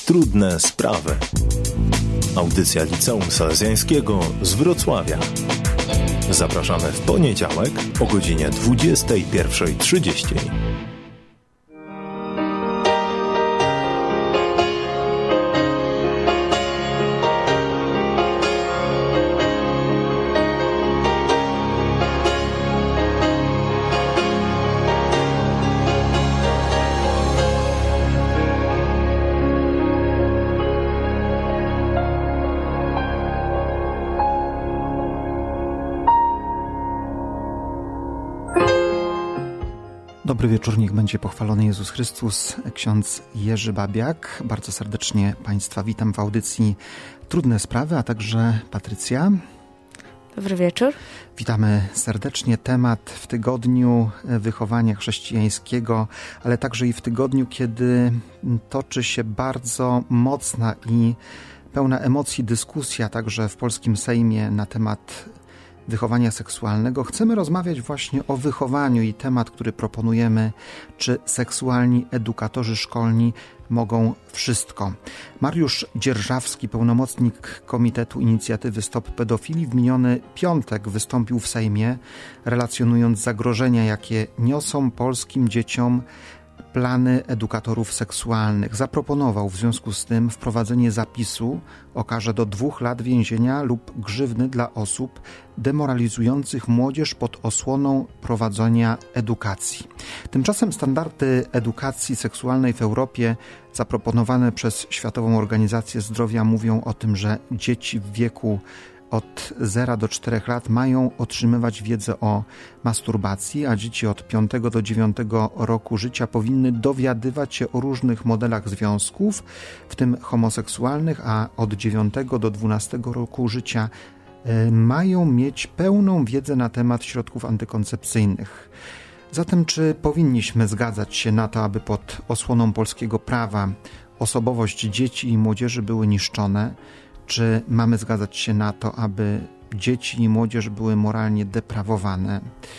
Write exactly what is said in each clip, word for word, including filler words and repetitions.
Trudne sprawy. Audycja Liceum Salezjańskiego z Wrocławia. Zapraszamy w poniedziałek o godzinie dwudziesta pierwsza trzydzieści. Dobry wieczór, niech będzie pochwalony Jezus Chrystus. Ksiądz Jerzy Babiak. Bardzo serdecznie Państwa witam w audycji Trudne Sprawy, a także Patrycja. Dobry wieczór. Witamy serdecznie. Temat w tygodniu wychowania chrześcijańskiego, ale także i w tygodniu, kiedy toczy się bardzo mocna i pełna emocji dyskusja także w polskim Sejmie na temat wychowania seksualnego. Chcemy rozmawiać właśnie o wychowaniu i temat, który proponujemy, czy seksualni edukatorzy szkolni mogą wszystko. Mariusz Dzierżawski, pełnomocnik Komitetu Inicjatywy Stop Pedofilii, w miniony piątek wystąpił w Sejmie, relacjonując zagrożenia, jakie niosą polskim dzieciom plany edukatorów seksualnych. Zaproponował w związku z tym wprowadzenie zapisu o karze do dwóch lat więzienia lub grzywny dla osób demoralizujących młodzież pod osłoną prowadzenia edukacji. Tymczasem standardy edukacji seksualnej w Europie zaproponowane przez Światową Organizację Zdrowia mówią o tym, że dzieci w wieku od zera do czterech lat mają otrzymywać wiedzę o masturbacji, a dzieci od piątego do dziewiątego roku życia powinny dowiadywać się o różnych modelach związków, w tym homoseksualnych, a od dziewiątego do dwunastego roku życia y, mają mieć pełną wiedzę na temat środków antykoncepcyjnych. Zatem czy powinniśmy zgadzać się na to, aby pod osłoną polskiego prawa osobowość dzieci i młodzieży były niszczone? Czy mamy zgadzać się na to, aby dzieci i młodzież były moralnie deprawowane?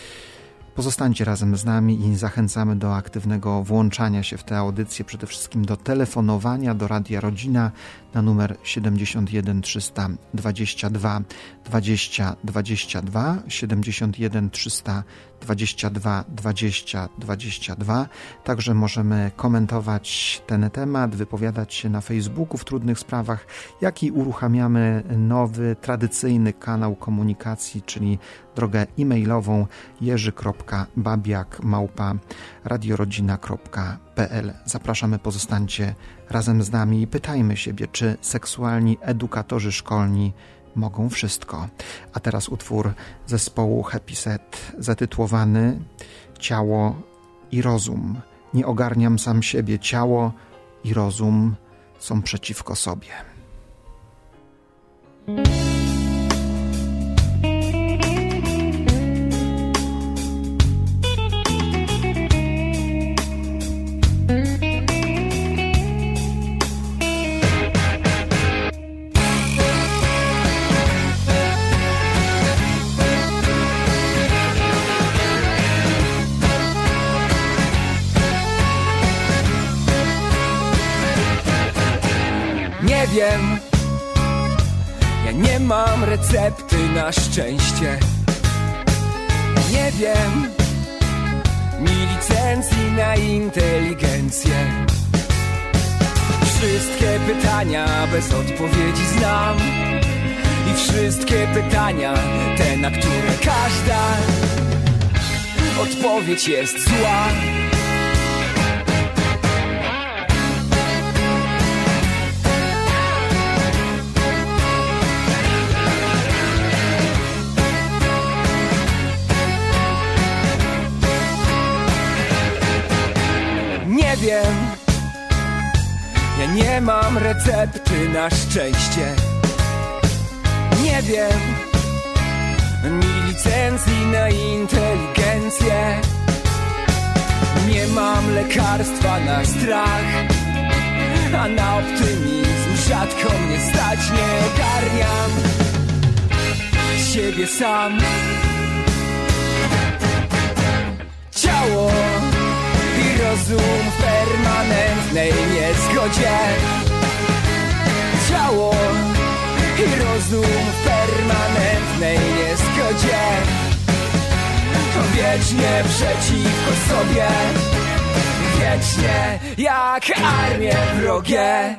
Pozostańcie razem z nami i zachęcamy do aktywnego włączania się w tę audycję, przede wszystkim do telefonowania do Radia Rodzina na numer siedemdziesiąt jeden trzysta dwadzieścia dwa dwadzieścia dwadzieścia dwa, siedemdziesiąt jeden trzysta dwadzieścia dwa dwadzieścia dwadzieścia dwa. Także możemy komentować ten temat, wypowiadać się na Facebooku w Trudnych Sprawach, jak i uruchamiamy nowy, tradycyjny kanał komunikacji, czyli drogę e-mailową jerzy kropka babiak małpa radiorodzina kropka pe el. Zapraszamy, pozostańcie razem z nami i pytajmy siebie, czy seksualni edukatorzy szkolni mogą wszystko. A teraz utwór zespołu Happy Set zatytułowany Ciało i rozum. Nie ogarniam sam siebie, ciało i rozum są przeciwko sobie. Nie wiem, ja nie mam recepty na szczęście. Nie wiem, mi licencji na inteligencję. Wszystkie pytania bez odpowiedzi znam i wszystkie pytania, te na które każda odpowiedź jest zła. Nie wiem, ja nie mam recepty na szczęście. Nie wiem, mi licencji na inteligencję. Nie mam lekarstwa na strach, a na optymizm rzadko mnie stać. Nie ogarniam siebie sam. Ciało i rozum w permanentnej niezgodzie. rozum w permanentnej niezgodzie. Wiecznie przeciwko sobie, wiecznie jak armie wrogie.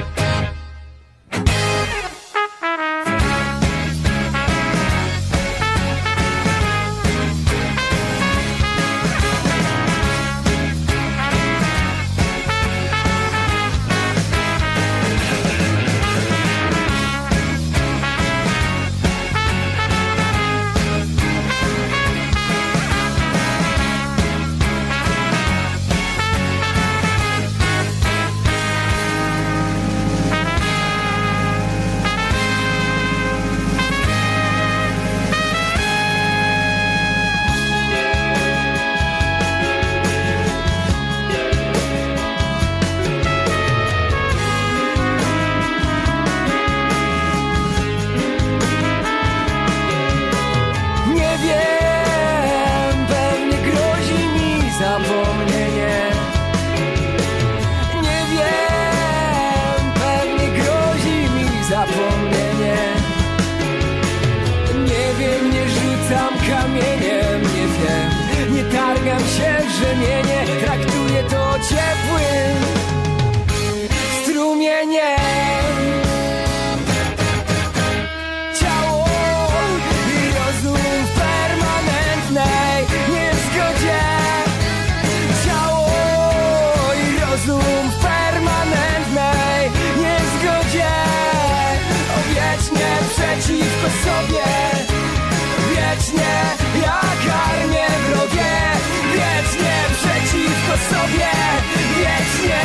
Traktuję to ciepłym strumieniem. Ciało i rozum w permanentnej niezgodzie. Ciało i rozum w permanentnej niezgodzie. O wiecznie przeciwko sobie, wiecznie jak armie wrogie. Wiecznie przeciwko sobie, wiecznie.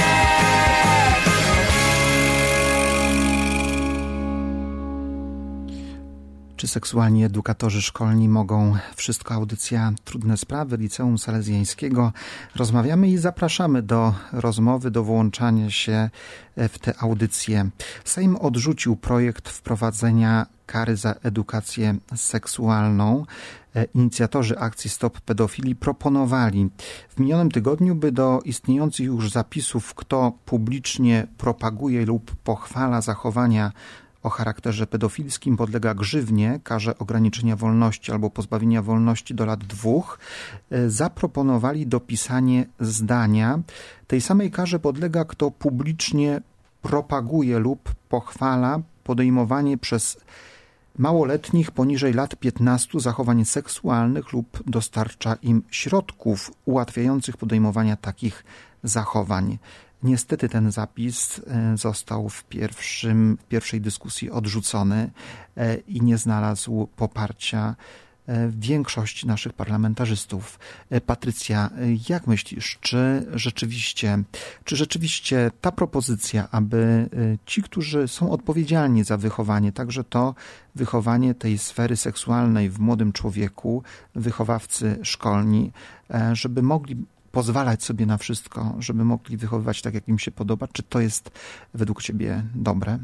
Czy seksualni edukatorzy szkolni mogą wszystko? Audycja Trudne Sprawy Liceum Salezjańskiego. Rozmawiamy i zapraszamy do rozmowy, do włączania się w tę audycję. Sejm odrzucił projekt wprowadzenia kary za edukację seksualną. Inicjatorzy akcji Stop Pedofilii proponowali w minionym tygodniu, by do istniejących już zapisów, kto publicznie propaguje lub pochwala zachowania o charakterze pedofilskim, podlega grzywnie, karze ograniczenia wolności albo pozbawienia wolności do lat dwóch, zaproponowali dopisanie zdania: tej samej karze podlega, kto publicznie propaguje lub pochwala podejmowanie przez małoletnich poniżej lat piętnastu zachowań seksualnych lub dostarcza im środków ułatwiających podejmowania takich zachowań. Niestety ten zapis został w, pierwszym, w pierwszej dyskusji odrzucony i nie znalazł poparcia większości naszych parlamentarzystów. Patrycja, jak myślisz, czy rzeczywiście, czy rzeczywiście ta propozycja, aby ci, którzy są odpowiedzialni za wychowanie, także to wychowanie tej sfery seksualnej w młodym człowieku, wychowawcy szkolni, żeby mogli pozwalać sobie na wszystko, żeby mogli wychowywać tak, jak im się podoba, czy to jest według ciebie dobre?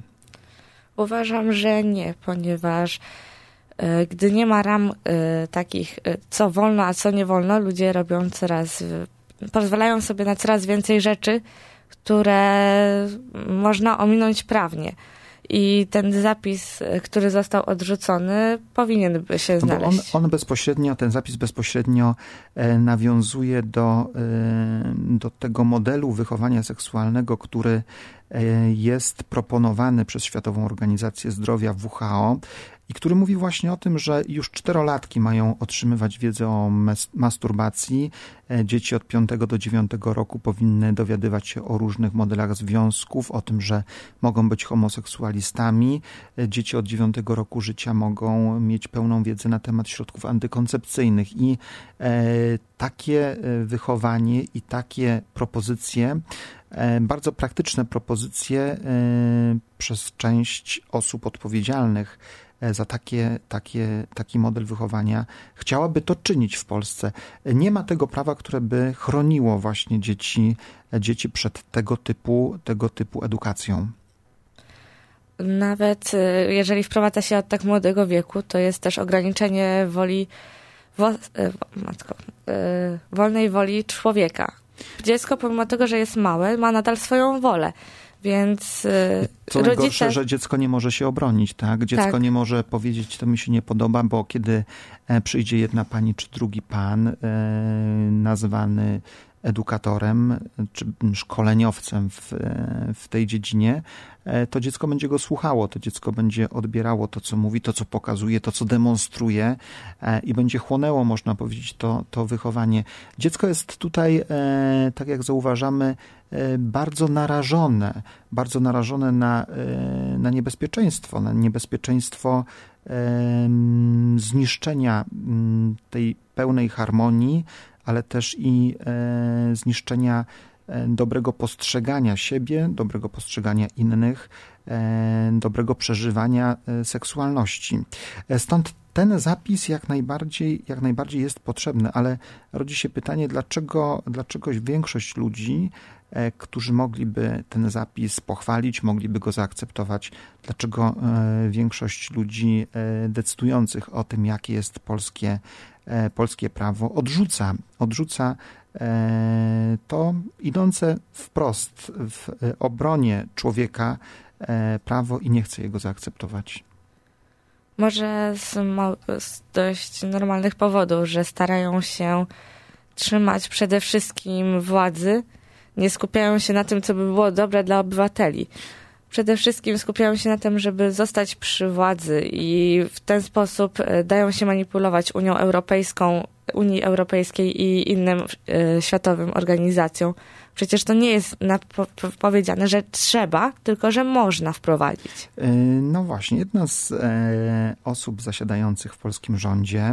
Uważam, że nie, ponieważ gdy nie ma ram y, takich, y, co wolno, a co nie wolno, ludzie robią coraz, y, pozwalają sobie na coraz więcej rzeczy, które można ominąć prawnie. I ten zapis, który został odrzucony, powinien by się znaleźć. No on, on bezpośrednio, ten zapis bezpośrednio e, nawiązuje do, e, do tego modelu wychowania seksualnego, który e, jest proponowany przez Światową Organizację Zdrowia W H O i który mówi właśnie o tym, że już czterolatki mają otrzymywać wiedzę o masturbacji. Dzieci od piątego do dziewiątego roku powinny dowiadywać się o różnych modelach związków, o tym, że mogą być homoseksualistami. Dzieci od dziewiątego roku życia mogą mieć pełną wiedzę na temat środków antykoncepcyjnych i e, takie wychowanie i takie propozycje, e, bardzo praktyczne propozycje e, przez część osób odpowiedzialnych za takie, takie, taki model wychowania chciałaby to czynić w Polsce. Nie ma tego prawa, które by chroniło właśnie dzieci, dzieci przed tego typu, tego typu edukacją. Nawet jeżeli wprowadza się od tak młodego wieku, to jest też ograniczenie woli, wo, matko, wolnej woli człowieka. Dziecko, pomimo tego, że jest małe, ma nadal swoją wolę. Więc Co rodzice... najgorsze, że dziecko nie może się obronić, tak? Dziecko tak. nie może powiedzieć, to mi się nie podoba, bo kiedy przyjdzie jedna pani czy drugi pan e, nazwany edukatorem czy szkoleniowcem w, w tej dziedzinie, to dziecko będzie go słuchało, to dziecko będzie odbierało to, co mówi, to, co pokazuje, to, co demonstruje i będzie chłonęło, można powiedzieć, to, to wychowanie. Dziecko jest tutaj, tak jak zauważamy, bardzo narażone, bardzo narażone na, na niebezpieczeństwo, na niebezpieczeństwo zniszczenia tej pełnej harmonii, ale też i e, zniszczenia e, dobrego postrzegania siebie, dobrego postrzegania innych, e, dobrego przeżywania e, seksualności. E, stąd ten zapis jak najbardziej, jak najbardziej jest potrzebny, ale rodzi się pytanie, dlaczego, dlaczego większość ludzi, e, którzy mogliby ten zapis pochwalić, mogliby go zaakceptować, dlaczego e, większość ludzi e, decydujących o tym, jakie jest polskie polskie prawo odrzuca, odrzuca to idące wprost w obronie człowieka prawo i nie chce jego zaakceptować. Może z, z dość normalnych powodów, że starają się trzymać przede wszystkim władzy, nie skupiają się na tym, co by było dobre dla obywateli. Przede wszystkim skupiają się na tym, żeby zostać przy władzy i w ten sposób dają się manipulować Unią Europejską, Unii Europejskiej i innym e, światowym organizacjom. Przecież to nie jest napo- powiedziane, że trzeba, tylko że można wprowadzić. No właśnie, jedna z e, osób zasiadających w polskim rządzie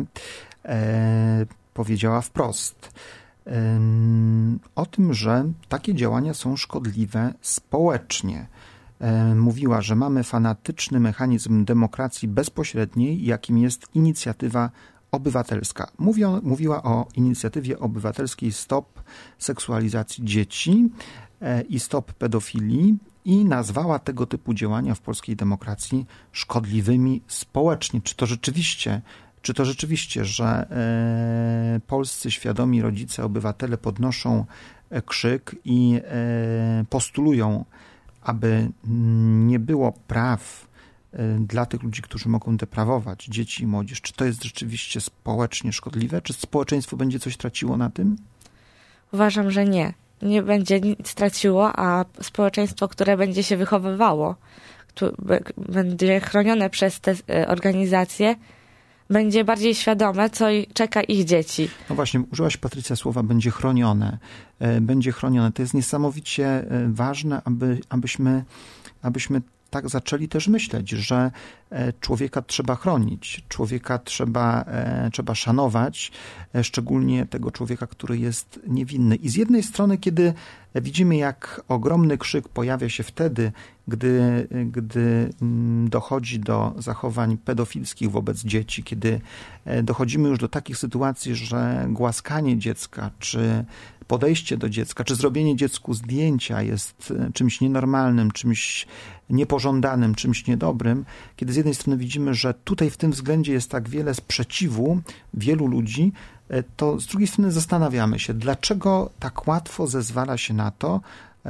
e, powiedziała wprost e, o tym, że takie działania są szkodliwe społecznie. Mówiła, że mamy fanatyczny mechanizm demokracji bezpośredniej, jakim jest inicjatywa obywatelska. Mówią, mówiła o inicjatywie obywatelskiej Stop Seksualizacji Dzieci i Stop Pedofilii i nazwała tego typu działania w polskiej demokracji szkodliwymi społecznie. Czy to rzeczywiście, czy to rzeczywiście, że e, polscy świadomi rodzice, obywatele podnoszą krzyk i e, postulują, aby nie było praw dla tych ludzi, którzy mogą deprawować dzieci i młodzież. Czy to jest rzeczywiście społecznie szkodliwe? Czy społeczeństwo będzie coś traciło na tym? Uważam, że nie. Nie będzie nic traciło, a społeczeństwo, które będzie się wychowywało, które będzie chronione przez te organizacje, będzie bardziej świadome, co czeka ich dzieci. No właśnie, użyłaś, Patrycja, słowa będzie chronione. Będzie chronione. To jest niesamowicie ważne, aby, abyśmy, abyśmy tak zaczęli też myśleć, że człowieka trzeba chronić, człowieka trzeba, trzeba szanować, szczególnie tego człowieka, który jest niewinny. I z jednej strony, kiedy widzimy, jak ogromny krzyk pojawia się wtedy, gdy, gdy dochodzi do zachowań pedofilskich wobec dzieci, kiedy dochodzimy już do takich sytuacji, że głaskanie dziecka, czy podejście do dziecka, czy zrobienie dziecku zdjęcia jest czymś nienormalnym, czymś niepożądanym, czymś niedobrym, kiedy z jednej strony widzimy, że tutaj w tym względzie jest tak wiele sprzeciwu wielu ludzi, to z drugiej strony zastanawiamy się, dlaczego tak łatwo zezwala się na to,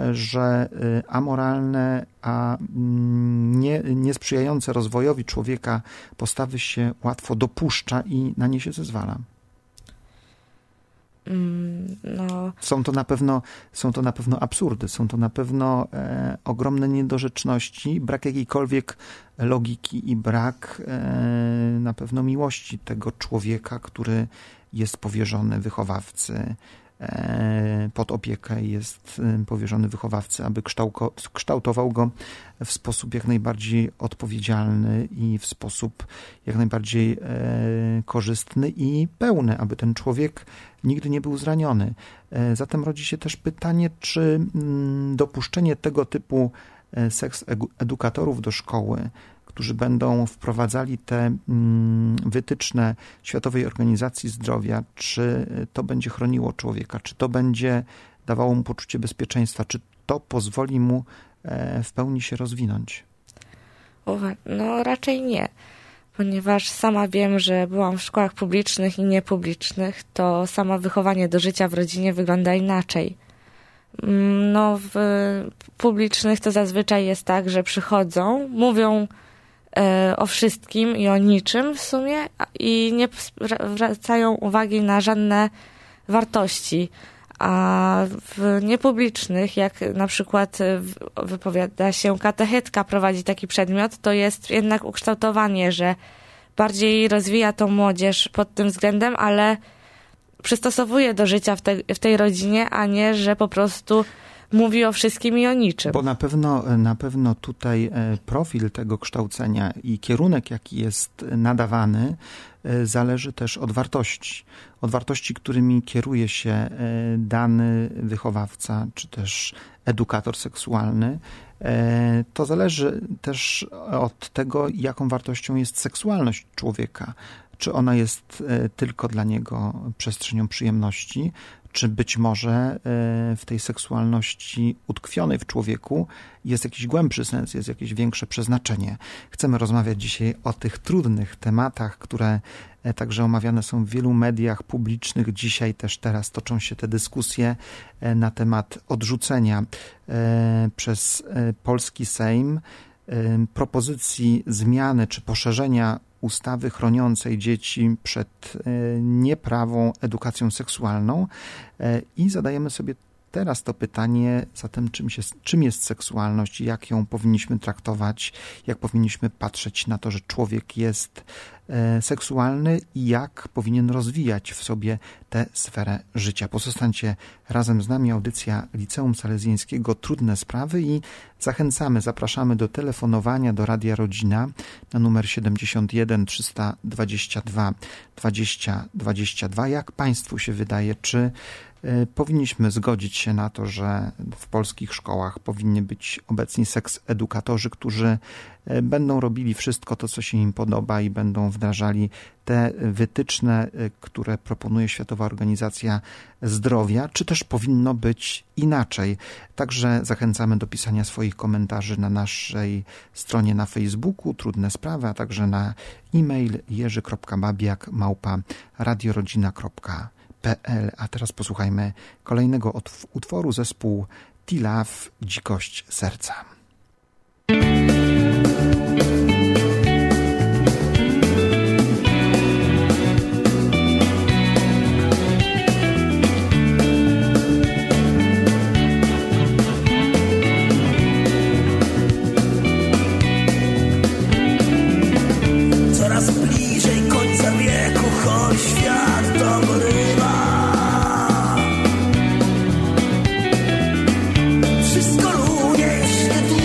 że amoralne, a nie, niesprzyjające rozwojowi człowieka postawy się łatwo dopuszcza i na nie się zezwala. No. Są to na pewno, są to na pewno absurdy, są to na pewno e, ogromne niedorzeczności, brak jakiejkolwiek logiki i brak e, na pewno miłości tego człowieka, który jest powierzony wychowawcy, e, pod opiekę jest powierzony wychowawcy, aby kształko, kształtował go w sposób jak najbardziej odpowiedzialny i w sposób jak najbardziej e, korzystny i pełny, aby ten człowiek nigdy nie był zraniony. E, zatem rodzi się też pytanie, czy m, dopuszczenie tego typu seks edukatorów do szkoły, którzy będą wprowadzali te m, wytyczne Światowej Organizacji Zdrowia, czy to będzie chroniło człowieka, czy to będzie dawało mu poczucie bezpieczeństwa, czy to pozwoli mu e, w pełni się rozwinąć? No raczej nie, ponieważ sama wiem, że byłam w szkołach publicznych i niepublicznych, to samo wychowanie do życia w rodzinie wygląda inaczej. No, w publicznych to zazwyczaj jest tak, że przychodzą, mówią e, o wszystkim i o niczym w sumie i nie zwracają uwagi na żadne wartości. A w niepublicznych, jak na przykład wypowiada się katechetka, prowadzi taki przedmiot, to jest jednak ukształtowanie, że bardziej rozwija tą młodzież pod tym względem, ale przystosowuje do życia w, te, w tej rodzinie, a nie, że po prostu mówi o wszystkim i o niczym. Bo na pewno, na pewno tutaj profil tego kształcenia i kierunek, jaki jest nadawany, zależy też od wartości. Od wartości, którymi kieruje się dany wychowawca, czy też edukator seksualny. To zależy też od tego, jaką wartością jest seksualność człowieka. Czy ona jest tylko dla niego przestrzenią przyjemności, czy być może w tej seksualności utkwionej w człowieku jest jakiś głębszy sens, jest jakieś większe przeznaczenie. Chcemy rozmawiać dzisiaj o tych trudnych tematach, które także omawiane są w wielu mediach publicznych. Dzisiaj też teraz toczą się te dyskusje na temat odrzucenia przez polski Sejm propozycji zmiany czy poszerzenia ustawy chroniącej dzieci przed nieprawą edukacją seksualną i zadajemy sobie teraz to pytanie zatem, czym jest, czym jest seksualność, jak ją powinniśmy traktować, jak powinniśmy patrzeć na to, że człowiek jest seksualny i jak powinien rozwijać w sobie tę sferę życia. Pozostańcie razem z nami, audycja Liceum Salezjańskiego Trudne Sprawy i zachęcamy, zapraszamy do telefonowania do Radia Rodzina na numer siedemdziesiąt jeden trzysta dwadzieścia dwa dwadzieścia dwadzieścia dwa. Jak Państwu się wydaje, czy powinniśmy zgodzić się na to, że w polskich szkołach powinni być obecni seks-edukatorzy, którzy będą robili wszystko to, co się im podoba i będą wdrażali te wytyczne, które proponuje Światowa Organizacja Zdrowia, czy też powinno być inaczej. Także zachęcamy do pisania swoich komentarzy na naszej stronie na Facebooku Trudne Sprawy, a także na e-mail jerzy kropka babiak małpa radiorodzina kropka p l. A teraz posłuchajmy kolejnego utworu, zespół T-Love, Dzikość Serca. Coraz bliżej końca wieku, choć świat dogorywa. Wszystko runie, jeśli tu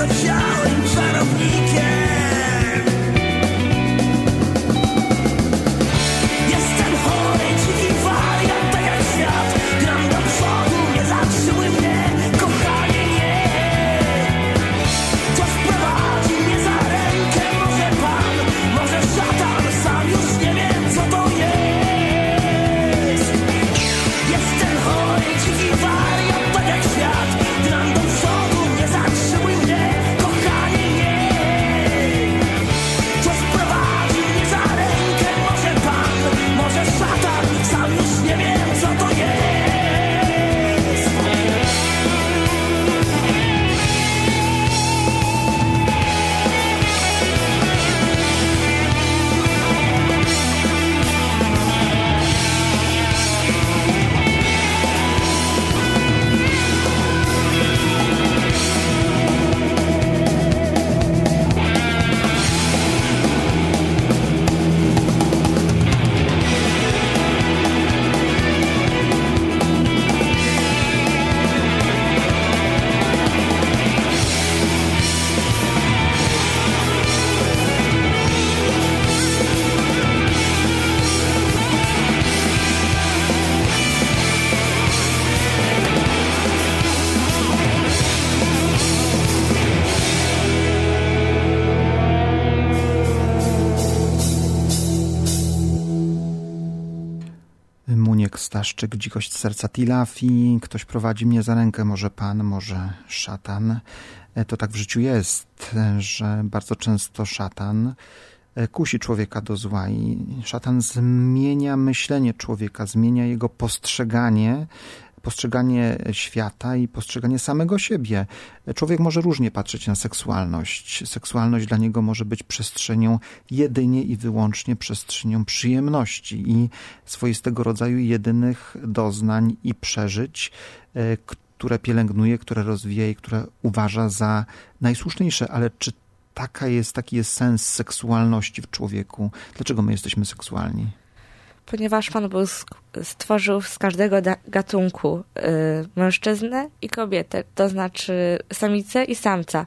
ociałym czarownikiem. Jestem chory, dziki wariat, tak jak świat. Gram do przodu, nie zatrzymuj mnie, kochanie, nie. Coś prowadzi mnie za rękę, może Pan, może szatan, sam już nie wiem, co to jest. Jestem chory, dziki wariat, tak jak świat. Gram do przodu, nie zatrzymuj mnie, kochanie, nie. Coś prowadzi mnie za rękę, może Pan, może szatan, sam już nie wiem, co to jest. Muniek Staszczyk, Dzikość serca Tilafi. Ktoś prowadzi mnie za rękę, może Pan, może szatan. To tak w życiu jest, że bardzo często szatan kusi człowieka do zła i szatan zmienia myślenie człowieka, zmienia jego postrzeganie, postrzeganie świata i postrzeganie samego siebie. Człowiek może różnie patrzeć na seksualność. Seksualność dla niego może być przestrzenią jedynie i wyłącznie przestrzenią przyjemności i swoistego rodzaju jedynych doznań i przeżyć, które pielęgnuje, które rozwija i które uważa za najsłuszniejsze. Ale czy taka jest, taki jest sens seksualności w człowieku? Dlaczego my jesteśmy seksualni? Ponieważ Pan Bóg stworzył z każdego gatunku y, mężczyznę i kobietę, to znaczy samicę i samca.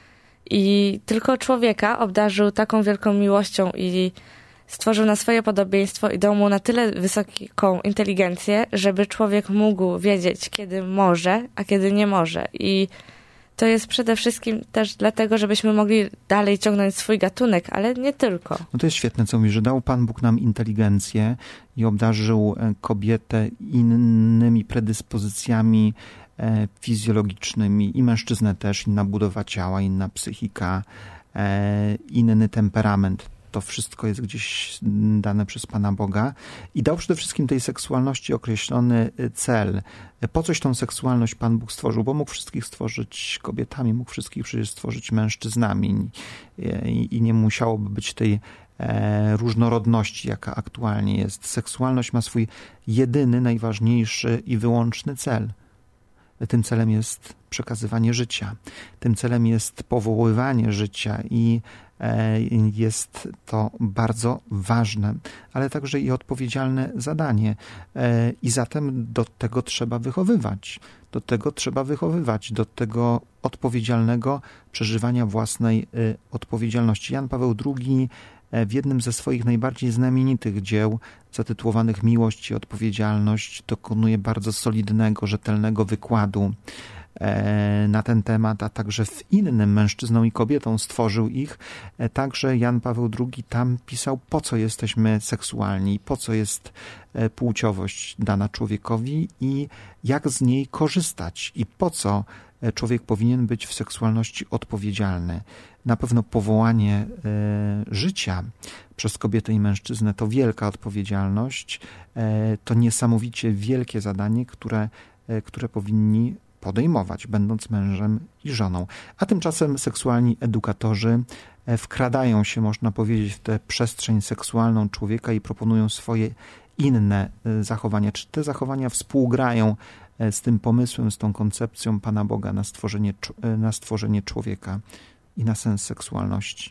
I tylko człowieka obdarzył taką wielką miłością i stworzył na swoje podobieństwo i dał mu na tyle wysoką inteligencję, żeby człowiek mógł wiedzieć, kiedy może, a kiedy nie może. I to jest przede wszystkim też dlatego, żebyśmy mogli dalej ciągnąć swój gatunek, ale nie tylko. No to jest świetne, co mówisz, że dał Pan Bóg nam inteligencję i obdarzył kobietę innymi predyspozycjami fizjologicznymi i mężczyznę też, inna budowa ciała, inna psychika, inny temperament. To wszystko jest gdzieś dane przez Pana Boga i dał przede wszystkim tej seksualności określony cel. Po coś tą seksualność Pan Bóg stworzył? Bo mógł wszystkich stworzyć kobietami, mógł wszystkich przecież stworzyć mężczyznami i, i nie musiałoby być tej e, różnorodności, jaka aktualnie jest. Seksualność ma swój jedyny, najważniejszy i wyłączny cel. Tym celem jest przekazywanie życia. Tym celem jest powoływanie życia i jest to bardzo ważne, ale także i odpowiedzialne zadanie. I zatem do tego trzeba wychowywać. Do tego trzeba wychowywać, do tego odpowiedzialnego przeżywania własnej odpowiedzialności. Jan Paweł drugi w jednym ze swoich najbardziej znamienitych dzieł zatytułowanych Miłość i odpowiedzialność dokonuje bardzo solidnego, rzetelnego wykładu na ten temat, a także w innym mężczyzną i kobietą stworzył ich. Także Jan Paweł drugi tam pisał, po co jesteśmy seksualni, po co jest płciowość dana człowiekowi i jak z niej korzystać i po co człowiek powinien być w seksualności odpowiedzialny. Na pewno powołanie życia przez kobietę i mężczyznę to wielka odpowiedzialność, to niesamowicie wielkie zadanie, które, które powinni podejmować, będąc mężem i żoną. A tymczasem seksualni edukatorzy wkradają się, można powiedzieć, w tę przestrzeń seksualną człowieka i proponują swoje inne zachowania. Czy te zachowania współgrają z tym pomysłem, z tą koncepcją Pana Boga na stworzenie, na stworzenie człowieka i na sens seksualności?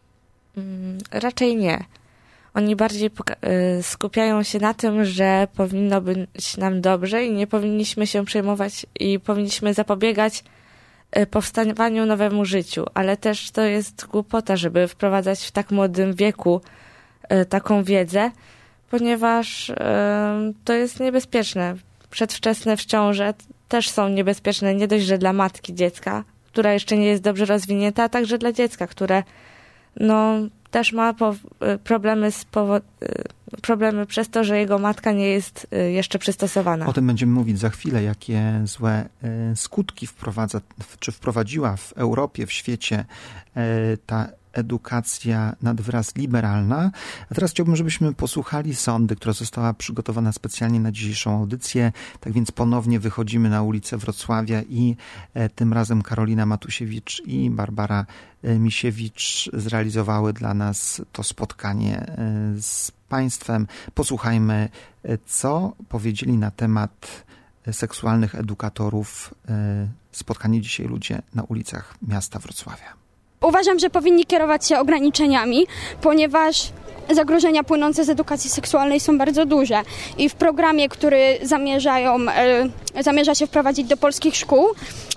Raczej nie. Oni bardziej skupiają się na tym, że powinno być nam dobrze i nie powinniśmy się przejmować i powinniśmy zapobiegać powstawaniu nowemu życiu, ale też to jest głupota, żeby wprowadzać w tak młodym wieku taką wiedzę, ponieważ to jest niebezpieczne. Przedwczesne w ciąży też są niebezpieczne nie dość, że dla matki dziecka, która jeszcze nie jest dobrze rozwinięta, a także dla dziecka, które no, też ma po, problemy, z powo- problemy przez to, że jego matka nie jest jeszcze przystosowana. O tym będziemy mówić za chwilę, jakie złe skutki wprowadza, czy wprowadziła w Europie, w świecie ta edukacja nad wyraz liberalna. A teraz chciałbym, żebyśmy posłuchali sondy, która została przygotowana specjalnie na dzisiejszą audycję. Tak więc ponownie wychodzimy na ulicę Wrocławia i e, tym razem Karolina Matusiewicz i Barbara e, Misiewicz zrealizowały dla nas to spotkanie e, z Państwem. Posłuchajmy, e, co powiedzieli na temat seksualnych edukatorów. E, spotkani dzisiaj ludzie na ulicach miasta Wrocławia. Uważam, że powinni kierować się ograniczeniami, ponieważ zagrożenia płynące z edukacji seksualnej są bardzo duże. I w programie, który zamierzają, e, zamierza się wprowadzić do polskich szkół,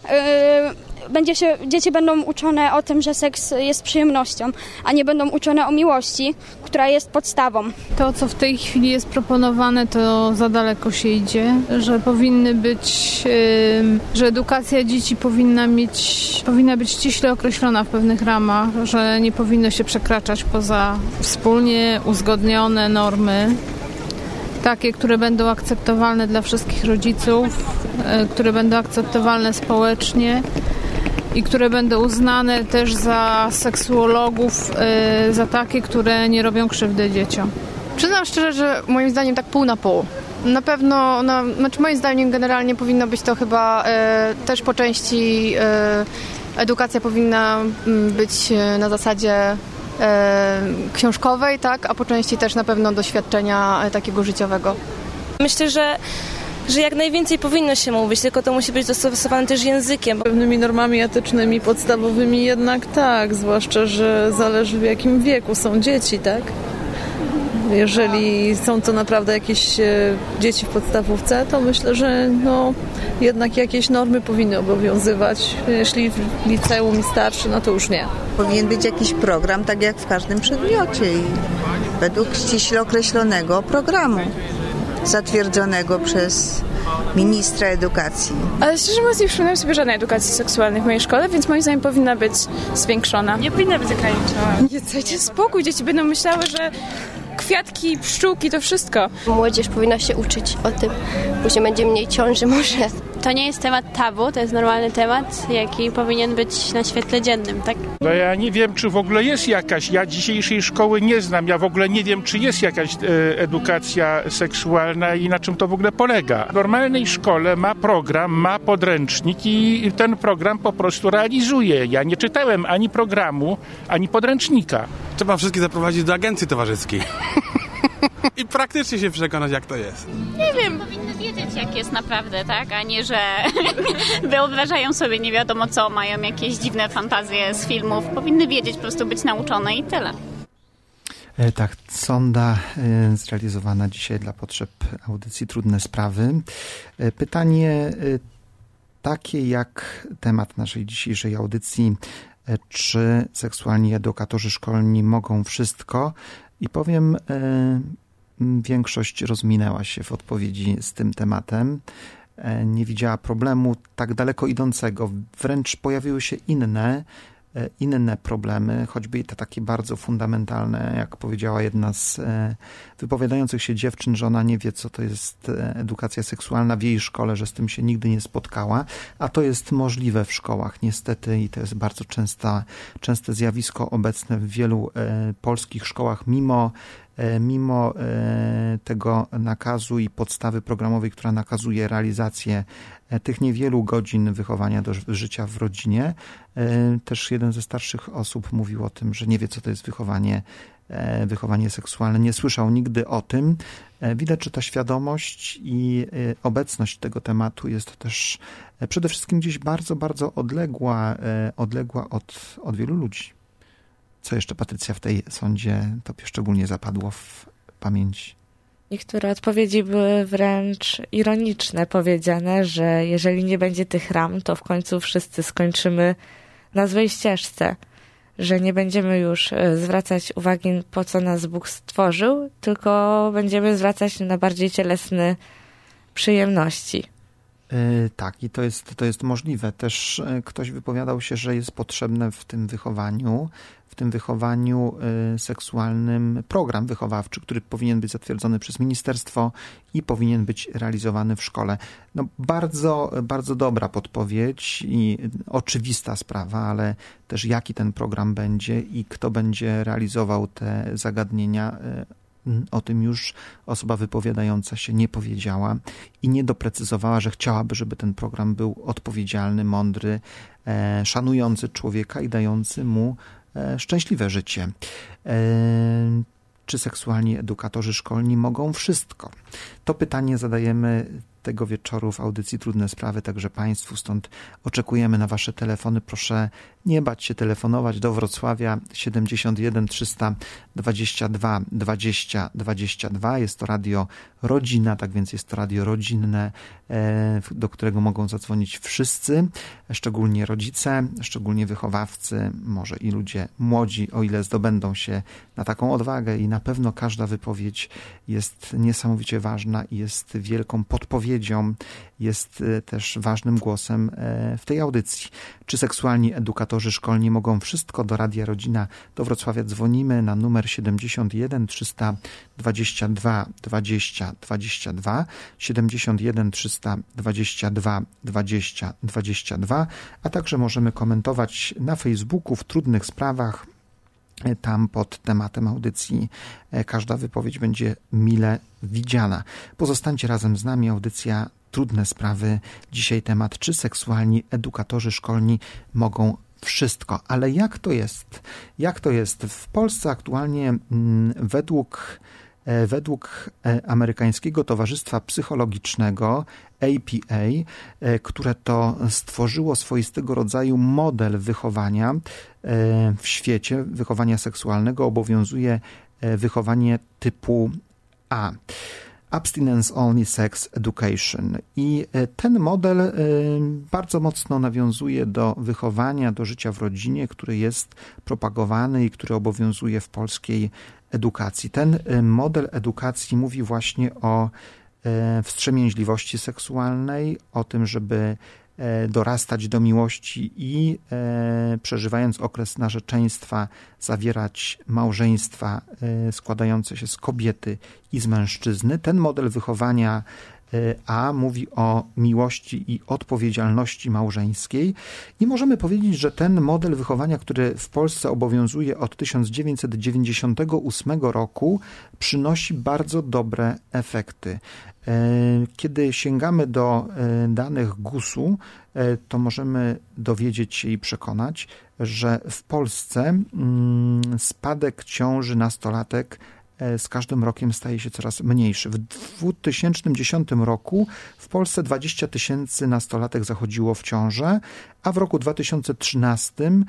e, będzie się, dzieci będą uczone o tym, że seks jest przyjemnością, a nie będą uczone o miłości, która jest podstawą. To, co w tej chwili jest proponowane, to za daleko się idzie, że powinny być, że edukacja dzieci powinna mieć, powinna być ściśle określona w pewnych ramach, że nie powinno się przekraczać poza wspólnie uzgodnione normy, takie, które będą akceptowalne dla wszystkich rodziców, które będą akceptowalne społecznie i które będą uznane też za seksuologów, yy, za takie, które nie robią krzywdy dzieciom. Przyznam szczerze, że moim zdaniem tak pół na pół. Na pewno, no, znaczy moim zdaniem generalnie powinno być to chyba e, też po części e, edukacja powinna być na zasadzie e, książkowej, tak, a po części też na pewno doświadczenia e, takiego życiowego. Myślę, że że jak najwięcej powinno się mówić, tylko to musi być dostosowane też językiem. Pewnymi normami etycznymi podstawowymi jednak tak, zwłaszcza, że zależy w jakim wieku są dzieci, tak? Jeżeli są to naprawdę jakieś e, dzieci w podstawówce, to myślę, że no, jednak jakieś normy powinny obowiązywać. Jeśli w liceum i starszy, no to już nie. Powinien być jakiś program, tak jak w każdym przedmiocie i według ściśle określonego programu, zatwierdzonego przez ministra edukacji. Ale szczerze mówiąc, nie przypominam sobie żadnej edukacji seksualnej w mojej szkole, więc moim zdaniem powinna być zwiększona. Nie powinna być ograniczona. Nie, dajcie spokój, dzieci będą myślały, że kwiatki, pszczółki to wszystko. Młodzież powinna się uczyć o tym, później będzie mniej ciąży może. To nie jest temat tabu, to jest normalny temat, jaki powinien być na świetle dziennym, tak? No ja nie wiem, czy w ogóle jest jakaś, ja dzisiejszej szkoły nie znam, ja w ogóle nie wiem, czy jest jakaś e, edukacja seksualna i na czym to w ogóle polega. W normalnej szkole ma program, ma podręcznik i ten program po prostu realizuje. Ja nie czytałem ani programu, ani podręcznika. Trzeba wszystkich zaprowadzić do agencji towarzyskiej. I praktycznie się przekonać, jak to jest. Nie wiem. Powinny wiedzieć, jak jest naprawdę, tak? A nie, że wyobrażają sobie nie wiadomo co, mają jakieś dziwne fantazje z filmów. Powinny wiedzieć, po prostu być nauczone i tyle. E, tak, sonda e, zrealizowana dzisiaj dla potrzeb audycji Trudne Sprawy. E, pytanie e, takie jak temat naszej dzisiejszej audycji. E, czy seksualni edukatorzy szkolni mogą wszystko? I powiem, e, większość rozminęła się w odpowiedzi z tym tematem. E, nie widziała problemu tak daleko idącego. Wręcz pojawiły się inne, e, inne problemy, choćby te takie bardzo fundamentalne, jak powiedziała jedna z e, wypowiadających się dziewczyn, że ona nie wie, co to jest edukacja seksualna w jej szkole, że z tym się nigdy nie spotkała, a to jest możliwe w szkołach niestety i to jest bardzo częsta, częste zjawisko obecne w wielu e, polskich szkołach, mimo Mimo tego nakazu i podstawy programowej, która nakazuje realizację tych niewielu godzin wychowania do życia w rodzinie, też jeden ze starszych osób mówił o tym, że nie wie, co to jest wychowanie, wychowanie seksualne. Nie słyszał nigdy o tym. Widać, że ta świadomość i obecność tego tematu jest też przede wszystkim gdzieś bardzo, bardzo odległa, odległa od, od wielu ludzi. Co jeszcze, Patrycja, w tej sądzie tobie szczególnie zapadło w pamięci? Niektóre odpowiedzi były wręcz ironiczne, powiedziane, że jeżeli nie będzie tych ram, to w końcu wszyscy skończymy na złej ścieżce, że nie będziemy już zwracać uwagi, po co nas Bóg stworzył, tylko będziemy zwracać na bardziej cielesne przyjemności. Yy, tak, i to jest, to jest możliwe. Też yy, ktoś wypowiadał się, że jest potrzebne w tym wychowaniu, w tym wychowaniu yy, seksualnym program wychowawczy, który powinien być zatwierdzony przez ministerstwo i powinien być realizowany w szkole. No, bardzo, bardzo dobra podpowiedź i oczywista sprawa, ale też jaki ten program będzie i kto będzie realizował te zagadnienia, yy, o tym już osoba wypowiadająca się nie powiedziała i nie doprecyzowała, że chciałaby, żeby ten program był odpowiedzialny, mądry, e, szanujący człowieka i dający mu e, szczęśliwe życie. E, czy seksualni edukatorzy szkolni mogą wszystko? To pytanie zadajemy tego wieczoru w audycji Trudne Sprawy także Państwu, stąd oczekujemy na Wasze telefony. Proszę nie bać się telefonować do Wrocławia siedemdziesiąt jeden trzysta dwadzieścia dwa dwadzieścia dwadzieścia dwa. Jest to radio Rodzina, tak więc jest to radio rodzinne, do którego mogą zadzwonić wszyscy, szczególnie rodzice, szczególnie wychowawcy, może i ludzie młodzi, o ile zdobędą się na taką odwagę i na pewno każda wypowiedź jest niesamowicie ważna i jest wielką podpowiedzią, jest też ważnym głosem w tej audycji. Czy seksualni edukatorzy szkolni mogą wszystko? Do Radia Rodzina do Wrocławia dzwonimy na numer siedemdziesiąt jeden trzysta dwadzieścia dwa dwadzieścia dwadzieścia dwa, siedemdziesiąt jeden trzysta dwadzieścia dwa dwadzieścia dwadzieścia dwa, a także możemy komentować na Facebooku w Trudnych Sprawach. Tam pod tematem audycji każda wypowiedź będzie mile widziana. Pozostańcie razem z nami, audycja Trudne Sprawy. Dzisiaj temat, czy seksualni edukatorzy szkolni mogą wszystko. Ale jak to jest? Jak to jest? W Polsce aktualnie według, według Amerykańskiego Towarzystwa Psychologicznego A P A, które to stworzyło swoistego rodzaju model wychowania w świecie, wychowania seksualnego, obowiązuje wychowanie typu A. Abstinence Only Sex Education. I ten model bardzo mocno nawiązuje do wychowania, do życia w rodzinie, który jest propagowany i który obowiązuje w polskiej edukacji. Ten model edukacji mówi właśnie o wstrzemięźliwości seksualnej, o tym, żeby dorastać do miłości i e, przeżywając okres narzeczeństwa, zawierać małżeństwa e, składające się z kobiety i z mężczyzny. Ten model wychowania e, A mówi o miłości i odpowiedzialności małżeńskiej i możemy powiedzieć, że ten model wychowania, który w Polsce obowiązuje od tysiąc dziewięćset dziewięćdziesiątego ósmego roku, przynosi bardzo dobre efekty. Kiedy sięgamy do danych gusu, to możemy dowiedzieć się i przekonać, że w Polsce spadek ciąży nastolatek z każdym rokiem staje się coraz mniejszy. W dwa tysiące dziesiątym roku w Polsce dwadzieścia tysięcy nastolatek zachodziło w ciążę, a w roku dwa tysiące trzynastym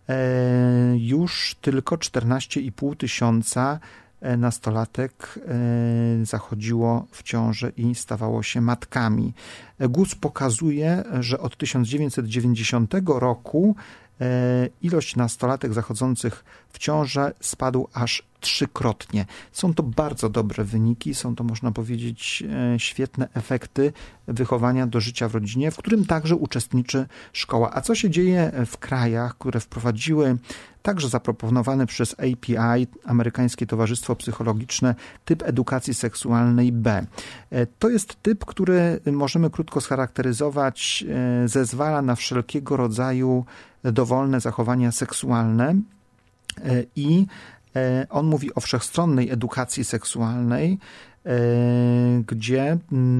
już tylko czternaście i pół tysiąca nastolatek zachodziło w ciążę i stawało się matkami. GUS pokazuje, że od tysiąc dziewięćset dziewięćdziesiątego roku ilość nastolatek zachodzących w ciążę spadł aż trzykrotnie. Są to bardzo dobre wyniki, są to, można powiedzieć, świetne efekty wychowania do życia w rodzinie, w którym także uczestniczy szkoła. A co się dzieje w krajach, które wprowadziły także zaproponowany przez A P I, Amerykańskie Towarzystwo Psychologiczne, typ edukacji seksualnej B? To jest typ, który możemy krótko scharakteryzować, zezwala na wszelkiego rodzaju dowolne zachowania seksualne i on mówi o wszechstronnej edukacji seksualnej, gdzie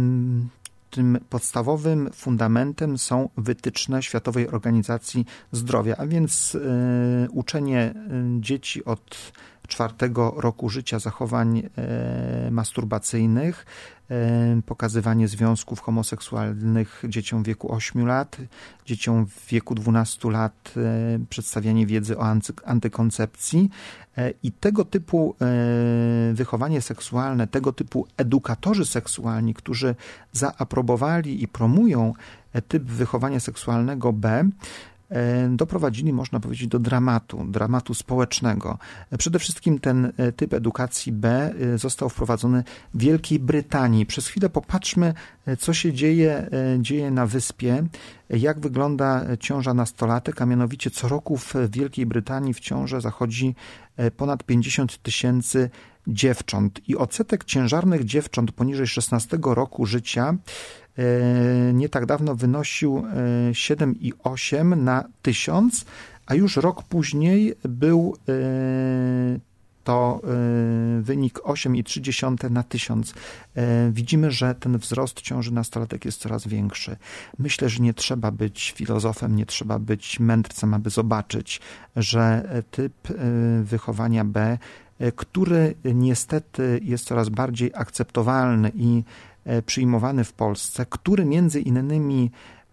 tym podstawowym fundamentem są wytyczne Światowej Organizacji Zdrowia, a więc uczenie dzieci od czwartego roku życia zachowań e, masturbacyjnych, e, pokazywanie związków homoseksualnych dzieciom w wieku ośmiu lat, dzieciom w wieku dwunastu lat e, przedstawianie wiedzy o anty, antykoncepcji e, i tego typu e, wychowanie seksualne, tego typu edukatorzy seksualni, którzy zaaprobowali i promują typ wychowania seksualnego B, doprowadzili, można powiedzieć, do dramatu, dramatu społecznego. Przede wszystkim ten typ edukacji B został wprowadzony w Wielkiej Brytanii. Przez chwilę popatrzmy, co się dzieje, dzieje na wyspie, jak wygląda ciąża nastolatek, a mianowicie co roku w Wielkiej Brytanii w ciążę zachodzi ponad pięćdziesiąt tysięcy dziewcząt i odsetek ciężarnych dziewcząt poniżej szesnastego roku życia nie tak dawno wynosił siedem przecinek osiem na tysiąc, a już rok później był to wynik osiem przecinek trzy na tysiąc. Widzimy, że ten wzrost ciąży nastolatek jest coraz większy. Myślę, że nie trzeba być filozofem, nie trzeba być mędrcem, aby zobaczyć, że typ wychowania B, który niestety jest coraz bardziej akceptowalny i przyjmowany w Polsce, który między innymi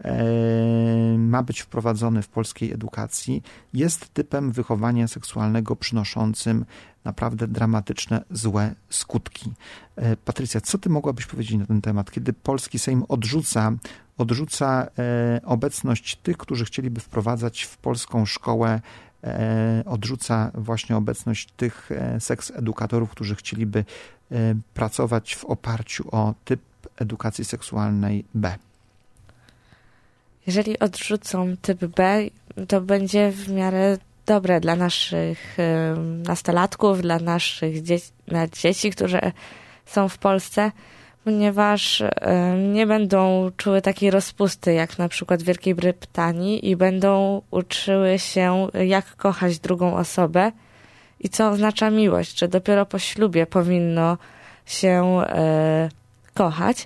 ma być wprowadzony w polskiej edukacji, jest typem wychowania seksualnego przynoszącym naprawdę dramatyczne, złe skutki. Patrycja, co ty mogłabyś powiedzieć na ten temat, kiedy polski Sejm odrzuca, odrzuca obecność tych, którzy chcieliby wprowadzać w polską szkołę, odrzuca właśnie obecność tych seks-edukatorów, którzy chcieliby pracować w oparciu o typ edukacji seksualnej B? Jeżeli odrzucą typ B, to będzie w miarę dobre dla naszych nastolatków, dla naszych dzieci, dla dzieci, które są w Polsce, ponieważ nie będą czuły takiej rozpusty jak na przykład w Wielkiej Brytanii i będą uczyły się, jak kochać drugą osobę i co oznacza miłość, że dopiero po ślubie powinno się e, kochać,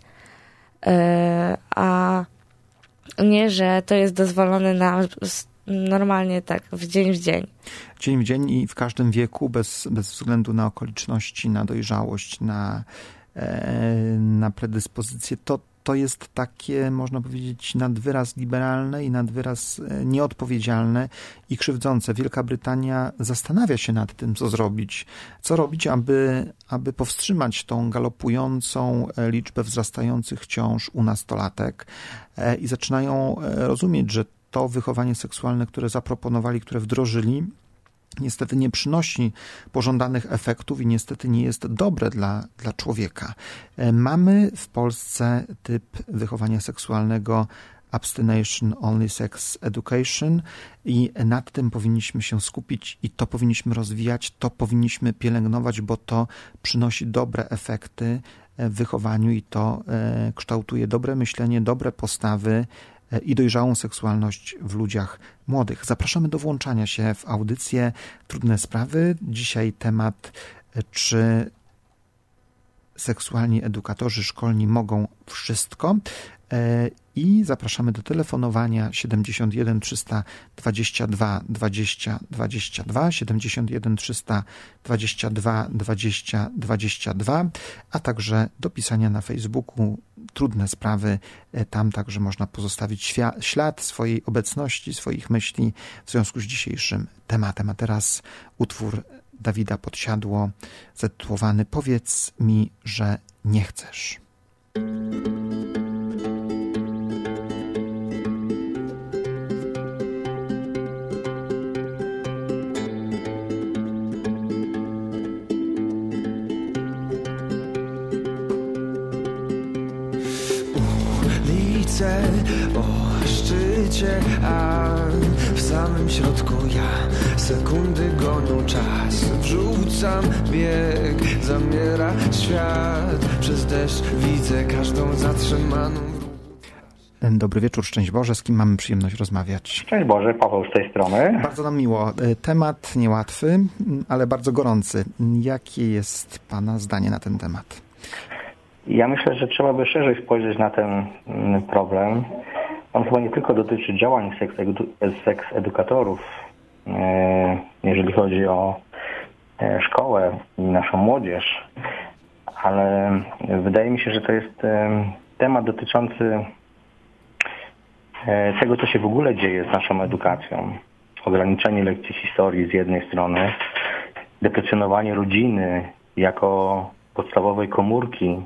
e, a nie, że to jest dozwolone na normalnie tak w dzień w dzień. Dzień w dzień i w każdym wieku, bez, bez względu na okoliczności, na dojrzałość, na, e, na predyspozycje. To, to jest takie, można powiedzieć, nad wyraz liberalne i nad wyraz nieodpowiedzialne i krzywdzące. Wielka Brytania zastanawia się nad tym, co zrobić. Co robić, aby, aby powstrzymać tą galopującą liczbę wzrastających ciąż u nastolatek i zaczynają rozumieć, że to wychowanie seksualne, które zaproponowali, które wdrożyli, niestety nie przynosi pożądanych efektów i niestety nie jest dobre dla, dla człowieka. Mamy w Polsce typ wychowania seksualnego Abstination Only Sex Education i nad tym powinniśmy się skupić i to powinniśmy rozwijać, to powinniśmy pielęgnować, bo to przynosi dobre efekty w wychowaniu i to kształtuje dobre myślenie, dobre postawy i dojrzałą seksualność w ludziach młodych. Zapraszamy do włączania się w audycję Trudne Sprawy. Dzisiaj temat, czy seksualni edukatorzy szkolni mogą wszystko. I zapraszamy do telefonowania siedemdziesiąt jeden trzysta dwadzieścia dwa dwadzieścia dwadzieścia dwa, siedemdziesiąt jeden trzysta dwadzieścia dwa dwadzieścia dwadzieścia dwa, a także do pisania na Facebooku Trudne Sprawy. Tam także można pozostawić ślad swojej obecności, swoich myśli w związku z dzisiejszym tematem. A teraz utwór Dawida Podsiadło zatytułowany Powiedz mi, że nie chcesz. O szczycie, a w samym środku ja sekundy gonią czas. Wrzucam bieg, zamiera świat. Przez deszcz widzę każdą zatrzymaną. Dobry wieczór, szczęść Boże. Z kim mamy przyjemność rozmawiać? Szczęść Boże, Paweł z tej strony. Bardzo nam miło. Temat niełatwy, ale bardzo gorący. Jakie jest Pana zdanie na ten temat? Ja myślę, że trzeba by szerzej spojrzeć na ten problem. On chyba nie tylko dotyczy działań seks-edukatorów, jeżeli chodzi o szkołę i naszą młodzież, ale wydaje mi się, że to jest temat dotyczący tego, co się w ogóle dzieje z naszą edukacją. Ograniczenie lekcji historii z jednej strony, deprecjonowanie rodziny jako podstawowej komórki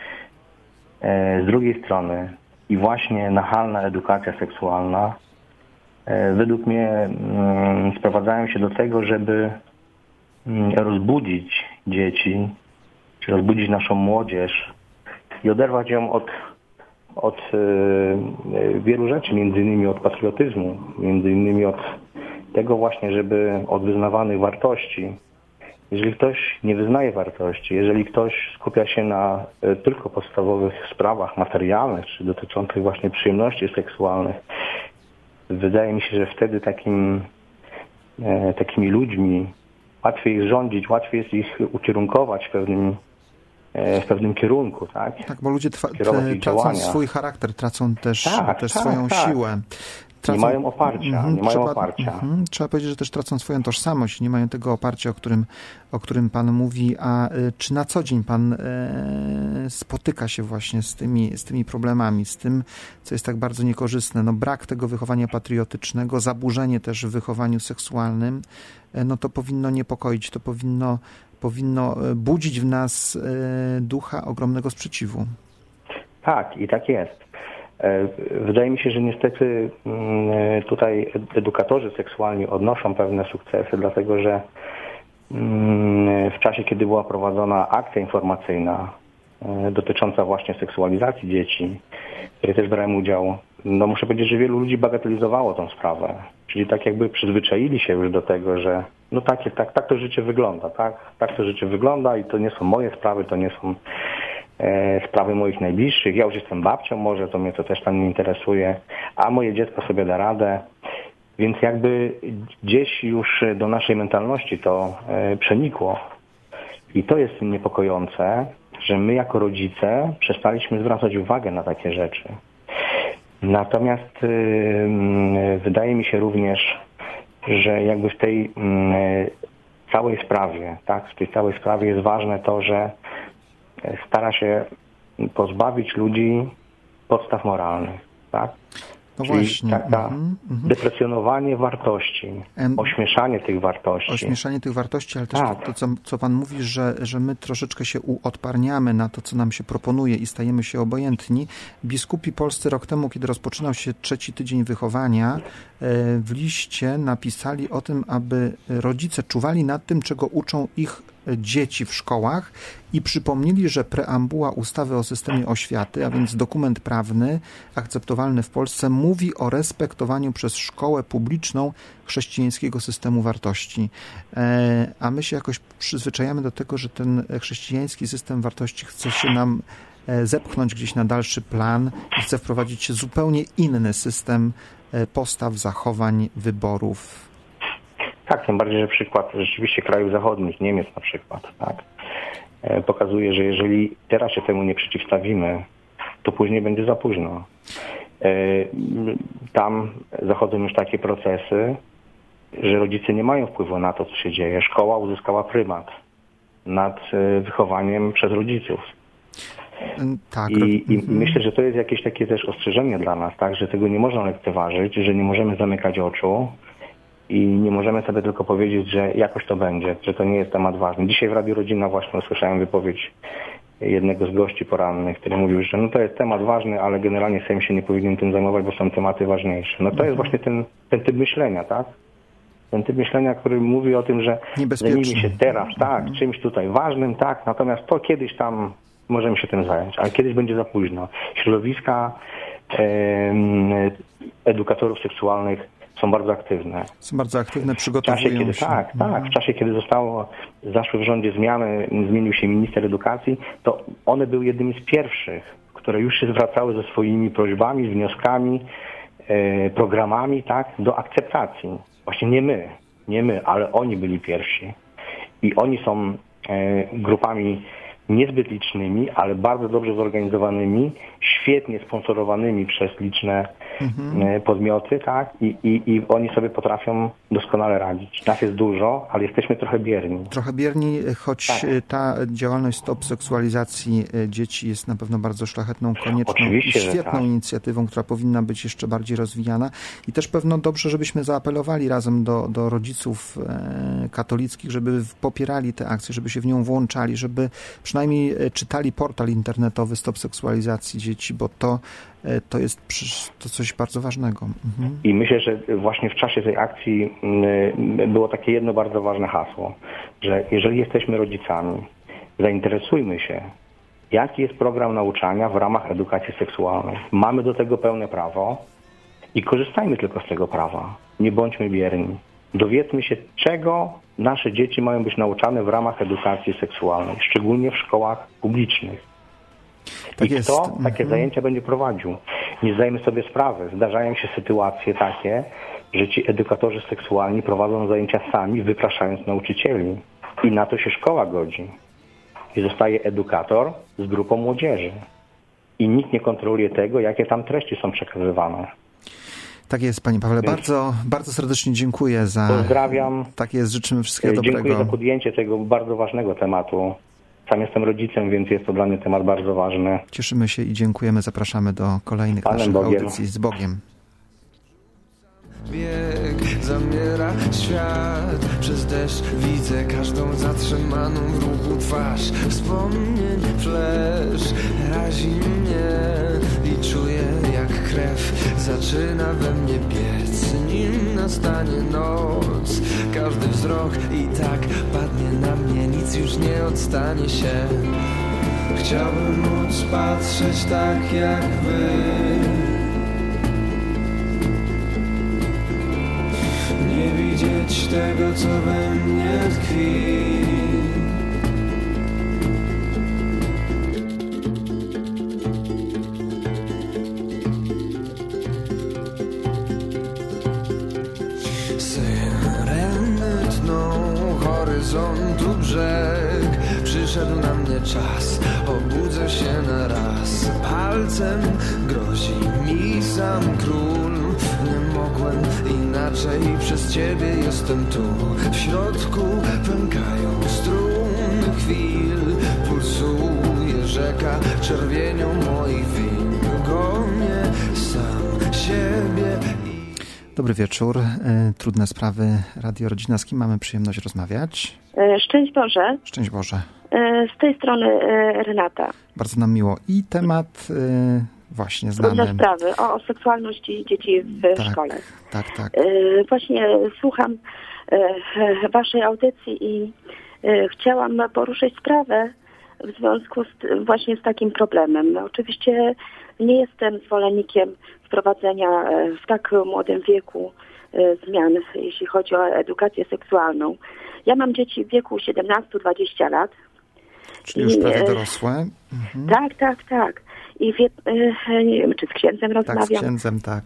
z drugiej strony i właśnie nachalna edukacja seksualna według mnie sprowadzają się do tego, żeby rozbudzić dzieci, czy rozbudzić naszą młodzież i oderwać ją od, od wielu rzeczy, między innymi od patriotyzmu, między innymi od tego właśnie, żeby od wyznawanych wartości. Jeżeli ktoś nie wyznaje wartości, jeżeli ktoś skupia się na tylko podstawowych sprawach materialnych, czy dotyczących właśnie przyjemności seksualnych, wydaje mi się, że wtedy takim, takimi ludźmi łatwiej ich rządzić, łatwiej jest ich ukierunkować w pewnym, w pewnym kierunku. Tak, tak bo ludzie trwa, tracą swój charakter, tracą też, tak, też tak, swoją tak. siłę. Tracą, nie mają oparcia, mm, nie mają trzeba, oparcia. Mm, trzeba powiedzieć, że też tracą swoją tożsamość, nie mają tego oparcia, o którym, o którym Pan mówi. A y, czy na co dzień Pan y, spotyka się właśnie z tymi, z tymi problemami, z tym, co jest tak bardzo niekorzystne? No, brak tego wychowania patriotycznego, zaburzenie też w wychowaniu seksualnym, y, no to powinno niepokoić, to powinno, powinno budzić w nas y, ducha ogromnego sprzeciwu. Tak, i tak jest. Wydaje mi się, że niestety tutaj edukatorzy seksualni odnoszą pewne sukcesy, dlatego że w czasie, kiedy była prowadzona akcja informacyjna dotycząca właśnie seksualizacji dzieci, w której też brałem udział, no muszę powiedzieć, że wielu ludzi bagatelizowało tą sprawę. Czyli tak jakby przyzwyczaili się już do tego, że no tak, tak, tak to życie wygląda, tak? Tak to życie wygląda i to nie są moje sprawy, to nie są sprawy moich najbliższych. Ja już jestem babcią, może to mnie to też tam nie interesuje, a moje dziecko sobie da radę. Więc jakby gdzieś już do naszej mentalności to przenikło. I to jest niepokojące, że my jako rodzice przestaliśmy zwracać uwagę na takie rzeczy. Natomiast yy, wydaje mi się również, że jakby w tej yy, całej sprawie, tak, w tej całej sprawie jest ważne to, że stara się pozbawić ludzi podstaw moralnych, tak? No Czyli właśnie. taka mm, mm. deprecjonowanie wartości, um, ośmieszanie tych wartości. Ośmieszanie tych wartości, ale też tak. to, to co, co Pan mówi, że, że my troszeczkę się uodparniamy na to, co nam się proponuje i stajemy się obojętni. Biskupi polscy rok temu, kiedy rozpoczynał się trzeci tydzień wychowania, w liście napisali o tym, aby rodzice czuwali nad tym, czego uczą ich dzieci w szkołach i przypomnieli, że preambuła ustawy o systemie oświaty, a więc dokument prawny akceptowalny w Polsce, mówi o respektowaniu przez szkołę publiczną chrześcijańskiego systemu wartości. A my się jakoś przyzwyczajamy do tego, że ten chrześcijański system wartości chce się nam zepchnąć gdzieś na dalszy plan i chce wprowadzić zupełnie inny system postaw, zachowań, wyborów. Tak, tym bardziej, że przykład rzeczywiście krajów zachodnich, Niemiec na przykład, tak, pokazuje, że jeżeli teraz się temu nie przeciwstawimy, to później będzie za późno. Tam zachodzą już takie procesy, że rodzice nie mają wpływu na to, co się dzieje. Szkoła uzyskała prymat nad wychowaniem przez rodziców. Tak. I, I myślę, że to jest jakieś takie też ostrzeżenie dla nas, tak, że tego nie można lekceważyć, że nie możemy zamykać oczu i nie możemy sobie tylko powiedzieć, że jakoś to będzie, że to nie jest temat ważny. Dzisiaj w Radiu Rodzina właśnie usłyszałem wypowiedź jednego z gości porannych, który mówił, że no to jest temat ważny, ale generalnie Sejm się nie powinien tym zajmować, bo są tematy ważniejsze. No to jest właśnie ten, ten typ myślenia, tak? Ten typ myślenia, który mówi o tym, że zajmijmy się teraz, tak, czymś tutaj ważnym, tak, natomiast to kiedyś tam możemy się tym zająć, ale kiedyś będzie za późno. Środowiska e, edukatorów seksualnych są bardzo aktywne. Są bardzo aktywne, przygotowują w czasie, kiedy, się. Tak, tak. W czasie, kiedy zostało, zaszły w rządzie zmiany, zmienił się minister edukacji, to one były jednymi z pierwszych, które już się zwracały ze swoimi prośbami, wnioskami, e, programami, tak, do akceptacji. Właśnie nie my, nie my, ale oni byli pierwsi. I oni są e, grupami niezbyt licznymi, ale bardzo dobrze zorganizowanymi, świetnie sponsorowanymi przez liczne mhm. podmioty, tak? I, i, i oni sobie potrafią doskonale radzić. Nas jest dużo, ale jesteśmy trochę bierni. Trochę bierni, choć tak. ta działalność Stop Seksualizacji Dzieci jest na pewno bardzo szlachetną, konieczną Oczywiście, i świetną tak. inicjatywą, która powinna być jeszcze bardziej rozwijana. I też pewno dobrze, żebyśmy zaapelowali razem do, do rodziców e, katolickich, żeby popierali tę akcję, żeby się w nią włączali, żeby przynajmniej czytali portal internetowy Stop Seksualizacji Dzieci, bo to, e, to jest to coś bardzo ważnego. Mhm. I myślę, że właśnie w czasie tej akcji było takie jedno bardzo ważne hasło, że jeżeli jesteśmy rodzicami, zainteresujmy się, jaki jest program nauczania w ramach edukacji seksualnej. Mamy do tego pełne prawo i korzystajmy tylko z tego prawa. Nie bądźmy bierni. Dowiedzmy się, czego nasze dzieci mają być nauczane w ramach edukacji seksualnej, szczególnie w szkołach publicznych. Tak I jest. kto takie mhm. zajęcia będzie prowadził. Nie zdajemy sobie sprawy. Zdarzają się sytuacje takie, że ci edukatorzy seksualni prowadzą zajęcia sami, wypraszając nauczycieli. I na to się szkoła godzi. I zostaje edukator z grupą młodzieży. I nikt nie kontroluje tego, jakie tam treści są przekazywane. Tak jest, panie Pawle. Więc bardzo, bardzo serdecznie dziękuję za... Pozdrawiam. Tak jest, życzymy wszystkiego Dziękuję dobrego. Dziękuję za podjęcie tego bardzo ważnego tematu. Sam jestem rodzicem, więc jest to dla mnie temat bardzo ważny. Cieszymy się i dziękujemy. Zapraszamy do kolejnych Panem naszych Bogiem. audycji. Z Bogiem. Bieg, zamiera świat. Przez deszcz widzę każdą zatrzymaną w ruchu twarz. Wspomnień flash razi mnie i czuję jak krew zaczyna we mnie biec. Nim nastanie noc, każdy wzrok i tak padnie na mnie. Nic już nie odstanie się. Chciałbym móc patrzeć tak jak wy. Nie widzieć tego, co we mnie tkwi. Syreny tną horyzontu brzeg. Przyszedł na mnie czas, obudzę się na raz. Palcem grozi mi sam król. Nie mogłem inaczej, przez ciebie jestem tu. W środku pękają struny chwil. Pulsuje rzeka czerwienią moich win. Gonię sam siebie. Dobry wieczór. Trudne sprawy. Radio Rodzina. Z kim mamy przyjemność rozmawiać? Szczęść Boże. Szczęść Boże. Z tej strony Renata. Bardzo nam miło. I temat właśnie znany. Trudne sprawy o seksualności dzieci w tak, szkole. Tak, tak. Właśnie słucham waszej audycji i chciałam poruszyć sprawę w związku z, właśnie z takim problemem. Oczywiście nie jestem zwolennikiem wprowadzenia w tak młodym wieku zmian, jeśli chodzi o edukację seksualną. Ja mam dzieci w wieku siedemnaście do dwudziestu lat. Czyli już prawie dorosłe? Mhm. Tak, tak, tak. I wie, nie wiem, czy z księdzem rozmawiam. Tak, z księdzem, tak.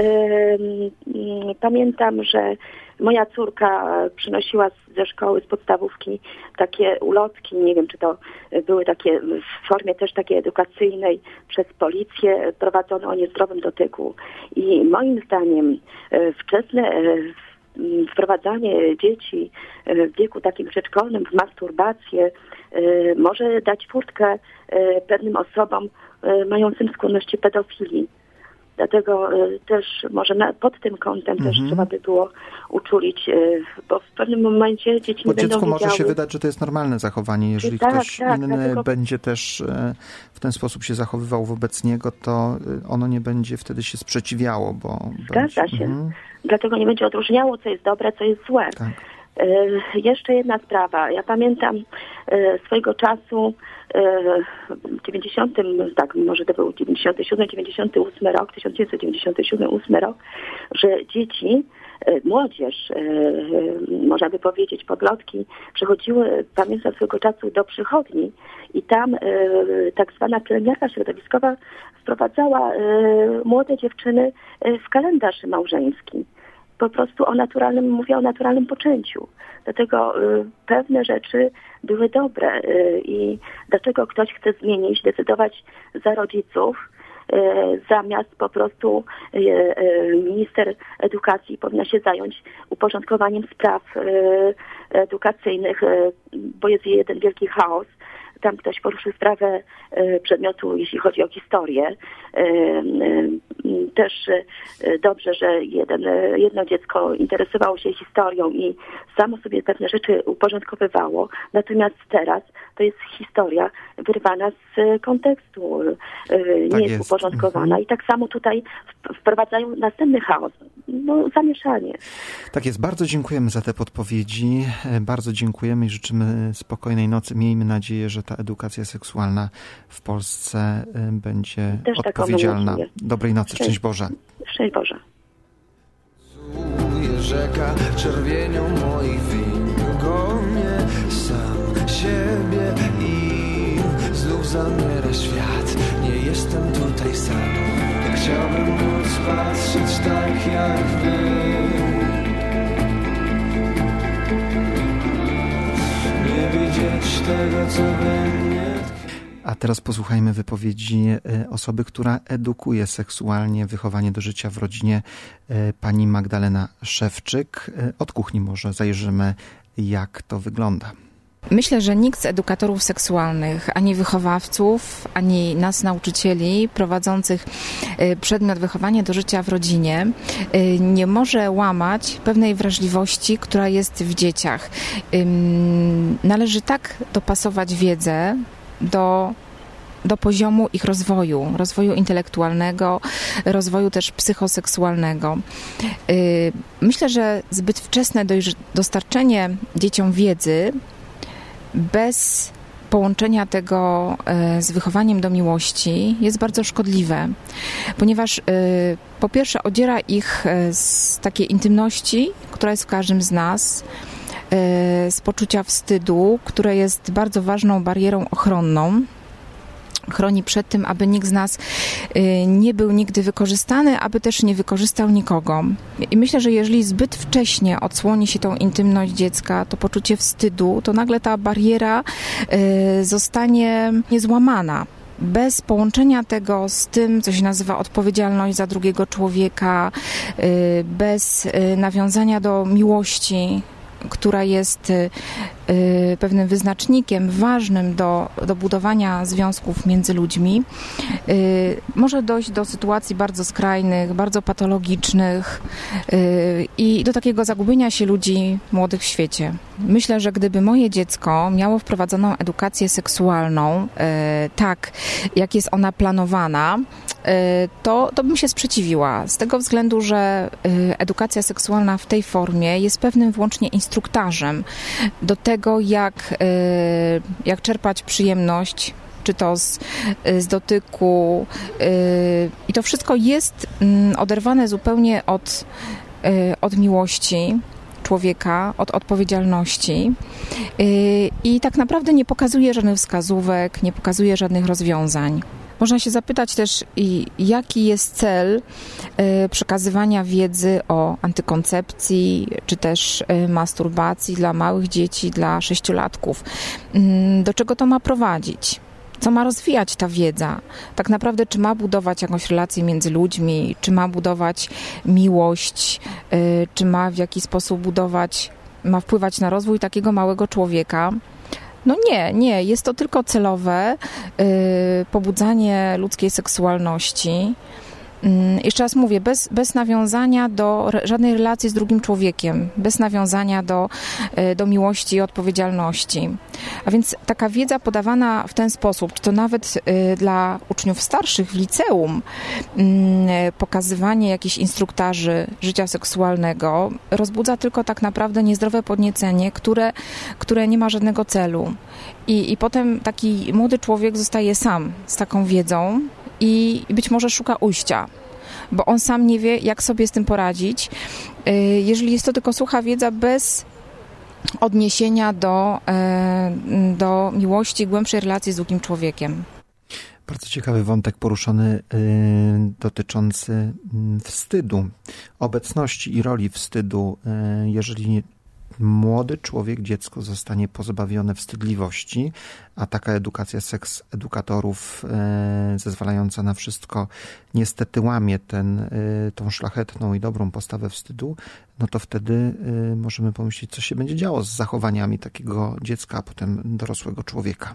Pamiętam, że moja córka przynosiła ze szkoły, z podstawówki takie ulotki, nie wiem, czy to były takie w formie też takiej edukacyjnej przez policję, prowadzone o niezdrowym dotyku. I moim zdaniem wczesne wprowadzanie dzieci w wieku takim przedszkolnym w masturbację może dać furtkę pewnym osobom mającym skłonności pedofilii. Dlatego też może na, pod tym kątem mhm. też trzeba by było uczulić, bo w pewnym momencie dzieci Bo nie będą dziecku może wiedziały. się wydać, że to jest normalne zachowanie. Jeżeli tak, ktoś tak, inny dlatego... będzie też w ten sposób się zachowywał wobec niego, to ono nie będzie wtedy się sprzeciwiało. Bo Zgadza będzie... się. Mhm. Dlatego nie będzie odróżniało, co jest dobre, co jest złe. Tak. E, jeszcze jedna sprawa. Ja pamiętam e, swojego czasu w dziewięćdziesiątym, tak, może to był dziewięćdziesiąty siódmy dziewięćdziesiąty ósmy rok, tysiąc dziewięćset dziewięćdziesiąty siódmy ósmy rok, że dzieci, młodzież, można by powiedzieć, podlotki, przychodziły, pamiętam swojego czasu, do przychodni i tam tak zwana pielęgniarka środowiskowa wprowadzała młode dziewczyny w kalendarz małżeński. Po prostu o naturalnym, mówię o naturalnym poczęciu. Dlatego y, pewne rzeczy były dobre y, i dlaczego ktoś chce zmienić, decydować za rodziców, zamiast po prostu minister edukacji powinna się zająć uporządkowaniem spraw edukacyjnych, bo jest jeden wielki chaos. Tam ktoś poruszył sprawę przedmiotu, jeśli chodzi o historię. Też dobrze, że jeden, jedno dziecko interesowało się historią i samo sobie pewne rzeczy uporządkowywało. Natomiast teraz to jest historia wyrwana z kontekstu, nie tak jest, jest uporządkowana. I tak samo tutaj wprowadzają następny chaos, no zamieszanie. Tak jest. Bardzo dziękujemy za te podpowiedzi. Bardzo dziękujemy i życzymy spokojnej nocy. Miejmy nadzieję, że ta edukacja seksualna w Polsce będzie Też odpowiedzialna. Dobrej nocy. Szczęść Boże. Szczęść Boże. Rzeka czerwienią moich win gonię sam siebie i znów zamiera świat. Nie jestem tutaj sam. Chciałbym móc patrzeć tak jak wy. Nie widzieć tego, co we mnie. A teraz posłuchajmy wypowiedzi osoby, która edukuje seksualnie wychowanie do życia w rodzinie, pani Magdalena Szewczyk. Od kuchni może zajrzymy, jak to wygląda. Myślę, że nikt z edukatorów seksualnych, ani wychowawców, ani nas nauczycieli prowadzących przedmiot wychowanie do życia w rodzinie nie może łamać pewnej wrażliwości, która jest w dzieciach. Należy tak dopasować wiedzę do, do poziomu ich rozwoju, rozwoju intelektualnego, rozwoju też psychoseksualnego. Myślę, że zbyt wczesne dostarczenie dzieciom wiedzy bez połączenia tego z wychowaniem do miłości jest bardzo szkodliwe, ponieważ po pierwsze odziera ich z takiej intymności, która jest w każdym z nas, z poczucia wstydu, które jest bardzo ważną barierą ochronną. Chroni przed tym, aby nikt z nas nie był nigdy wykorzystany, aby też nie wykorzystał nikogo. I myślę, że jeżeli zbyt wcześnie odsłoni się tą intymność dziecka, to poczucie wstydu, to nagle ta bariera zostanie niezłamana. Bez połączenia tego z tym, co się nazywa odpowiedzialność za drugiego człowieka, bez nawiązania do miłości, która jest pewnym wyznacznikiem ważnym do, do budowania związków między ludźmi, może dojść do sytuacji bardzo skrajnych, bardzo patologicznych i do takiego zagubienia się ludzi młodych w świecie. Myślę, że gdyby moje dziecko miało wprowadzoną edukację seksualną tak, jak jest ona planowana, to, to bym się sprzeciwiła. Z tego względu, że edukacja seksualna w tej formie jest pewnym wyłącznie instruktażem do tego, jak, jak czerpać przyjemność, czy to z, z dotyku. I to wszystko jest oderwane zupełnie od, od miłości człowieka, od odpowiedzialności i tak naprawdę nie pokazuje żadnych wskazówek, nie pokazuje żadnych rozwiązań. Można się zapytać też, jaki jest cel przekazywania wiedzy o antykoncepcji, czy też masturbacji dla małych dzieci, dla sześciolatków. Do czego to ma prowadzić? Co ma rozwijać ta wiedza? Tak naprawdę, czy ma budować jakąś relację między ludźmi, czy ma budować miłość, czy ma w jakiś sposób budować, ma wpływać na rozwój takiego małego człowieka? No nie, nie. Jest to tylko celowe yy, pobudzanie ludzkiej seksualności. Yy, jeszcze raz mówię, bez, bez nawiązania do re, żadnej relacji z drugim człowiekiem, bez nawiązania do, yy, do miłości i odpowiedzialności. A więc taka wiedza podawana w ten sposób, czy to nawet yy, dla uczniów starszych w liceum, yy, pokazywanie jakichś instruktarzy życia seksualnego rozbudza tylko tak naprawdę niezdrowe podniecenie, które, które nie ma żadnego celu. I, I potem taki młody człowiek zostaje sam z taką wiedzą i, i być może szuka ujścia, bo on sam nie wie, jak sobie z tym poradzić, yy, jeżeli jest to tylko sucha wiedza bez odniesienia do, yy, do miłości, głębszej relacji z drugim człowiekiem. Bardzo ciekawy wątek poruszony yy, dotyczący wstydu, obecności i roli wstydu. Yy, jeżeli młody człowiek, dziecko zostanie pozbawione wstydliwości, a taka edukacja seks edukatorów e, zezwalająca na wszystko niestety łamie ten, e, tą szlachetną i dobrą postawę wstydu, no to wtedy e, możemy pomyśleć, co się będzie działo z zachowaniami takiego dziecka, a potem dorosłego człowieka.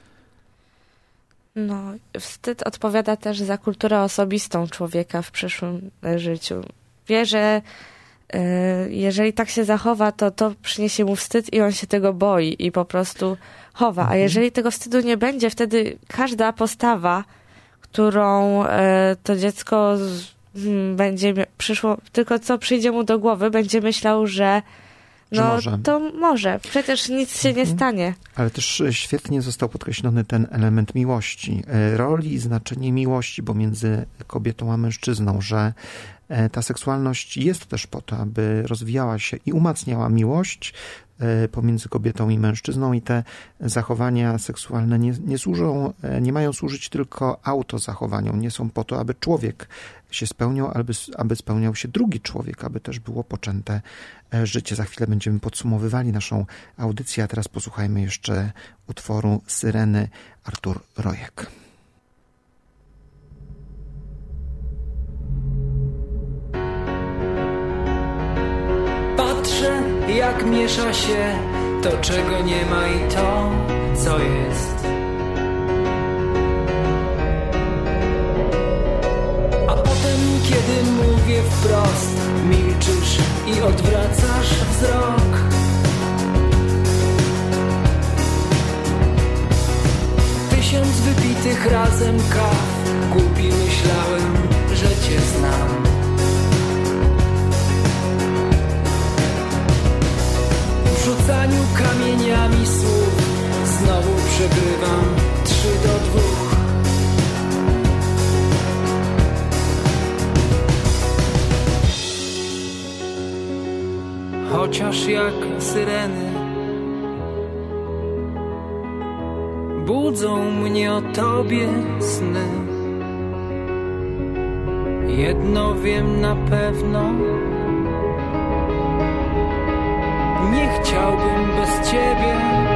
No, wstyd odpowiada też za kulturę osobistą człowieka w przyszłym życiu. Wie, że jeżeli tak się zachowa, to to przyniesie mu wstyd i on się tego boi i po prostu chowa. A jeżeli tego wstydu nie będzie, wtedy każda postawa, którą to dziecko będzie przyszło, tylko co przyjdzie mu do głowy, będzie myślał, że no może. to może. Przecież nic się nie stanie. Ale też świetnie został podkreślony ten element miłości. Roli i znaczenie miłości, bo między kobietą a mężczyzną, że ta seksualność jest też po to, aby rozwijała się i umacniała miłość pomiędzy kobietą i mężczyzną i te zachowania seksualne nie, nie służą, nie mają służyć tylko autozachowaniom, nie są po to, aby człowiek się spełniał, aby, aby spełniał się drugi człowiek, aby też było poczęte życie. Za chwilę będziemy podsumowywali naszą audycję, a teraz posłuchajmy jeszcze utworu Syreny Artur Rojek. Patrzę, jak miesza się to, czego nie ma i to, co jest. A potem, kiedy mówię wprost, milczysz i odwracasz wzrok. Tysiąc wypitych razem kaw, głupi myślałem, że cię znam. W rzucaniu kamieniami słów znowu przegrywam trzy do dwóch. Chociaż jak syreny budzą mnie o tobie sny. Jedno wiem na pewno, nie chciałbym bez ciebie.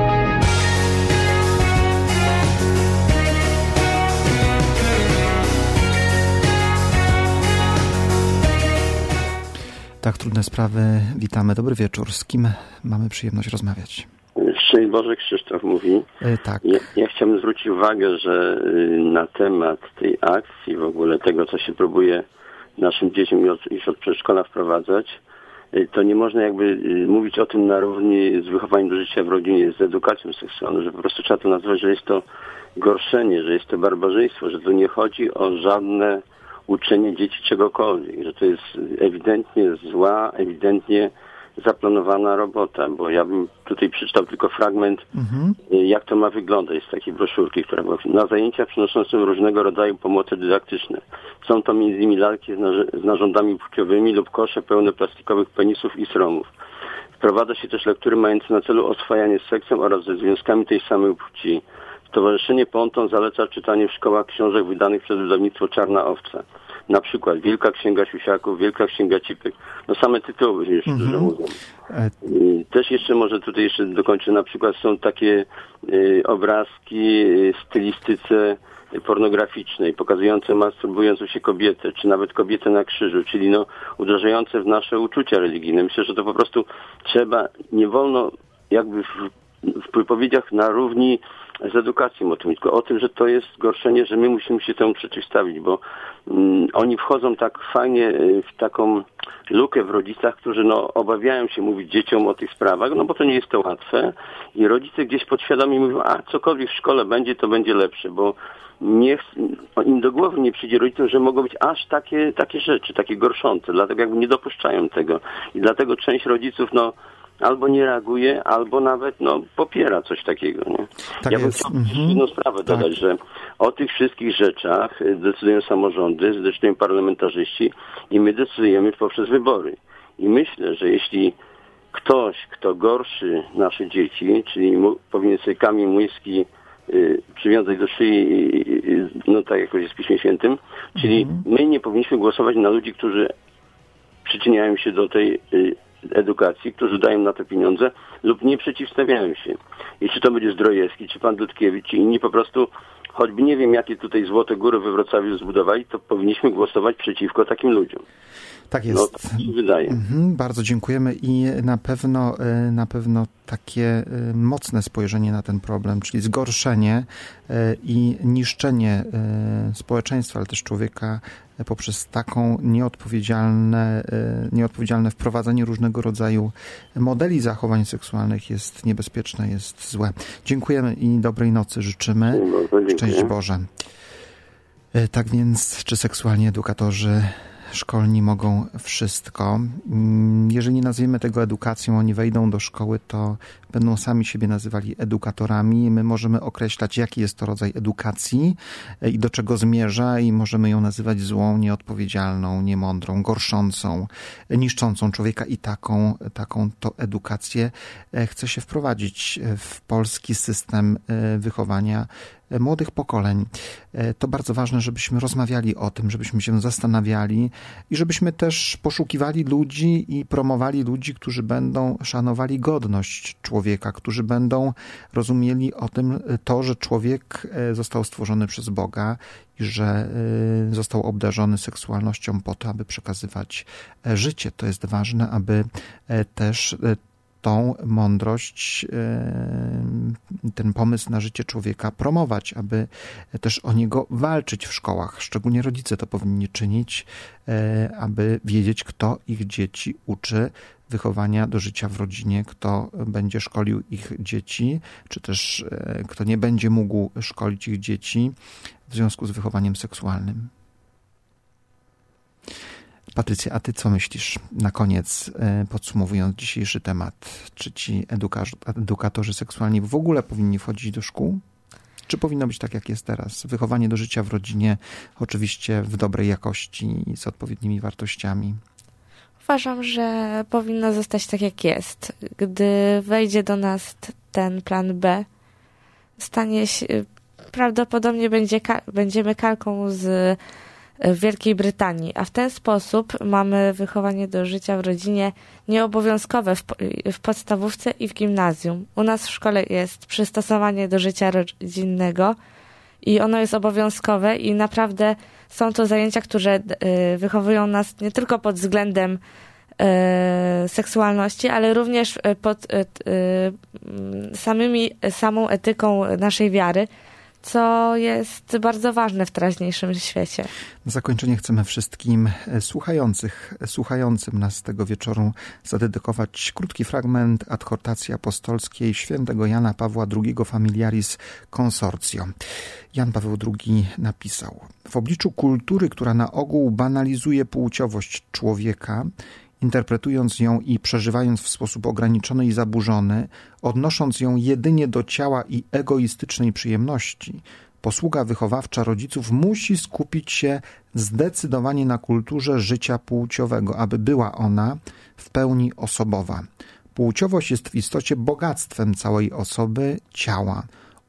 Tak, trudne sprawy. Witamy. Dobry wieczór. Z kim mamy przyjemność rozmawiać? Szczęść Boże, Krzysztof mówi. E, tak. Ja, ja chciałbym zwrócić uwagę, że na temat tej akcji, w ogóle tego, co się próbuje naszym dzieciom już od przedszkola wprowadzać, to nie można jakby mówić o tym na równi z wychowaniem do życia w rodzinie, z edukacją seksualną, że po prostu trzeba to nazwać, że jest to gorszenie, że jest to barbarzyństwo, że tu nie chodzi o żadne uczenie dzieci czegokolwiek, że to jest ewidentnie zła, ewidentnie zaplanowana robota, bo ja bym tutaj przeczytał tylko fragment, mhm. jak to ma wyglądać z takiej broszurki, która była na zajęciach przynoszącym różnego rodzaju pomocy dydaktyczne. Są to między innymi lalki z, narz- z narządami płciowymi lub kosze pełne plastikowych penisów i sromów. Wprowadza się też lektury mające na celu oswajanie z seksem oraz ze związkami tej samej płci. Stowarzyszenie Ponton zaleca czytanie w szkołach książek wydanych przez wydawnictwo Czarna Owca. Na przykład Wielka Księga Siusiaków, Wielka Księga Cipek. No same tytuły już mm-hmm. dużo mówią. Też jeszcze może tutaj jeszcze dokończę. Na przykład są takie y, obrazki w stylistyce pornograficznej, pokazujące masturbującą się kobietę, czy nawet kobietę na krzyżu, czyli no uderzające w nasze uczucia religijne. Myślę, że to po prostu trzeba, nie wolno jakby w, w wypowiedziach na równi z edukacją o tym, tylko o tym, że to jest zgorszenie, że my musimy się temu przeciwstawić, bo mm, oni wchodzą tak fajnie w taką lukę w rodzicach, którzy no, obawiają się mówić dzieciom o tych sprawach, no bo to nie jest to łatwe i rodzice gdzieś podświadomie mówią, a cokolwiek w szkole będzie, to będzie lepsze, bo nie, im do głowy nie przyjdzie rodzicom, że mogą być aż takie, takie rzeczy, takie gorszące, dlatego jakby nie dopuszczają tego i dlatego część rodziców no albo nie reaguje, albo nawet no, popiera coś takiego. Nie? Tak ja bym jest. chciał Mhm. jedną sprawę tak. dodać, że o tych wszystkich rzeczach decydują samorządy, decydują parlamentarzyści i my decydujemy poprzez wybory. I myślę, że jeśli ktoś, kto gorszy nasze dzieci, czyli mu, powinien sobie kamień młyski y, przywiązać do szyi, y, no tak jak jest w Piśmie Świętym, czyli mhm. my nie powinniśmy głosować na ludzi, którzy przyczyniają się do tej y, edukacji, którzy dają na to pieniądze lub nie przeciwstawiają się. I czy to będzie Zdrojewski, czy pan Dudkiewicz, czy inni po prostu, choćby nie wiem, jakie tutaj złote góry we Wrocławiu zbudowali, to powinniśmy głosować przeciwko takim ludziom. Tak jest. No, tak mi się wydaje. Mhm, bardzo dziękujemy i na pewno, na pewno takie mocne spojrzenie na ten problem, czyli zgorszenie i niszczenie społeczeństwa, ale też człowieka poprzez taką nieodpowiedzialne, nieodpowiedzialne wprowadzenie różnego rodzaju modeli zachowań seksualnych jest niebezpieczne, jest złe. Dziękujemy i dobrej nocy życzymy. Szczęść Boże. Tak więc, czy seksualni edukatorzy szkolni mogą wszystko. Jeżeli nie nazwiemy tego edukacją, oni wejdą do szkoły, to będą sami siebie nazywali edukatorami. My możemy określać, jaki jest to rodzaj edukacji i do czego zmierza i możemy ją nazywać złą, nieodpowiedzialną, niemądrą, gorszącą, niszczącą człowieka i taką, taką to edukację chce się wprowadzić w polski system wychowania młodych pokoleń. To bardzo ważne, żebyśmy rozmawiali o tym, żebyśmy się zastanawiali i żebyśmy też poszukiwali ludzi i promowali ludzi, którzy będą szanowali godność człowieka, którzy będą rozumieli o tym to, że człowiek został stworzony przez Boga i że został obdarzony seksualnością po to, aby przekazywać życie. To jest ważne, aby też tą mądrość, ten pomysł na życie człowieka promować, aby też o niego walczyć w szkołach. Szczególnie rodzice to powinni czynić, aby wiedzieć, kto ich dzieci uczy wychowania do życia w rodzinie, kto będzie szkolił ich dzieci, czy też kto nie będzie mógł szkolić ich dzieci w związku z wychowaniem seksualnym. Patrycja, a ty co myślisz na koniec, podsumowując dzisiejszy temat? Czy ci edukatorzy seksualni w ogóle powinni wchodzić do szkół? Czy powinno być tak, jak jest teraz? Wychowanie do życia w rodzinie, oczywiście w dobrej jakości i z odpowiednimi wartościami. Uważam, że powinno zostać tak, jak jest. Gdy wejdzie do nas ten plan B, stanie się, prawdopodobnie będzie, będziemy kalką z w Wielkiej Brytanii, a w ten sposób mamy wychowanie do życia w rodzinie nieobowiązkowe w, w podstawówce i w gimnazjum. U nas w szkole jest przystosowanie do życia rodzinnego i ono jest obowiązkowe i naprawdę są to zajęcia, które wychowują nas nie tylko pod względem seksualności, ale również pod samymi, samą etyką naszej wiary, co jest bardzo ważne w teraźniejszym świecie. Na zakończenie chcemy wszystkim słuchających, słuchającym nas tego wieczoru zadedykować krótki fragment adhortacji apostolskiej świętego Jana Pawła drugiego Familiaris Consortio. Jan Paweł drugi napisał: w obliczu kultury, która na ogół banalizuje płciowość człowieka, interpretując ją i przeżywając w sposób ograniczony i zaburzony, odnosząc ją jedynie do ciała i egoistycznej przyjemności, posługa wychowawcza rodziców musi skupić się zdecydowanie na kulturze życia płciowego, aby była ona w pełni osobowa. Płciowość jest w istocie bogactwem całej osoby, ciała,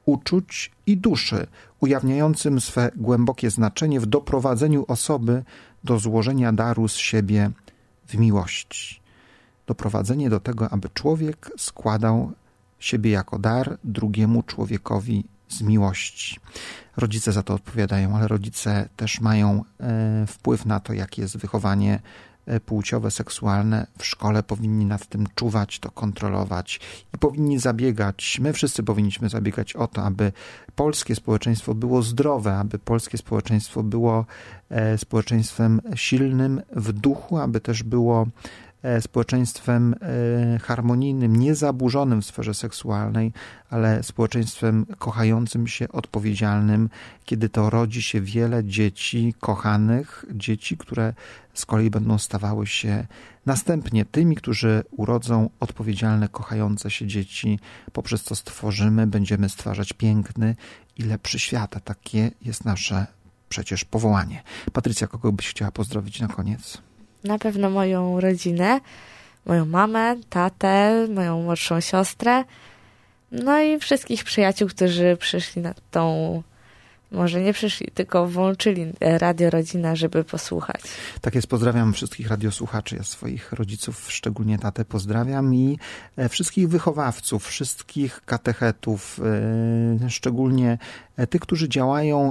uczuć i duszy, ujawniającym swe głębokie znaczenie w doprowadzeniu osoby do złożenia daru z siebie w miłości. Doprowadzenie do tego, aby człowiek składał siebie jako dar drugiemu człowiekowi z miłości. Rodzice za to odpowiadają, ale rodzice też mają wpływ na to, jakie jest wychowanie płciowe, seksualne. W szkole powinni nad tym czuwać, to kontrolować i powinni zabiegać, my wszyscy powinniśmy zabiegać o to, aby polskie społeczeństwo było zdrowe, aby polskie społeczeństwo było społeczeństwem silnym w duchu, aby też było społeczeństwem harmonijnym, niezaburzonym w sferze seksualnej, ale społeczeństwem kochającym się, odpowiedzialnym, kiedy to rodzi się wiele dzieci kochanych, dzieci, które z kolei będą stawały się następnie tymi, którzy urodzą odpowiedzialne, kochające się dzieci, poprzez co stworzymy, będziemy stwarzać piękny i lepszy świat. A takie jest nasze przecież powołanie. Patrycja, kogo byś chciała pozdrowić na koniec? Na pewno moją rodzinę, moją mamę, tatę, moją młodszą siostrę, no i wszystkich przyjaciół, którzy przyszli na tą może nie przyszli, tylko włączyli Radio Rodzina, żeby posłuchać. Tak jest, pozdrawiam wszystkich radiosłuchaczy, ja swoich rodziców, szczególnie tatę pozdrawiam i wszystkich wychowawców, wszystkich katechetów, szczególnie tych, którzy działają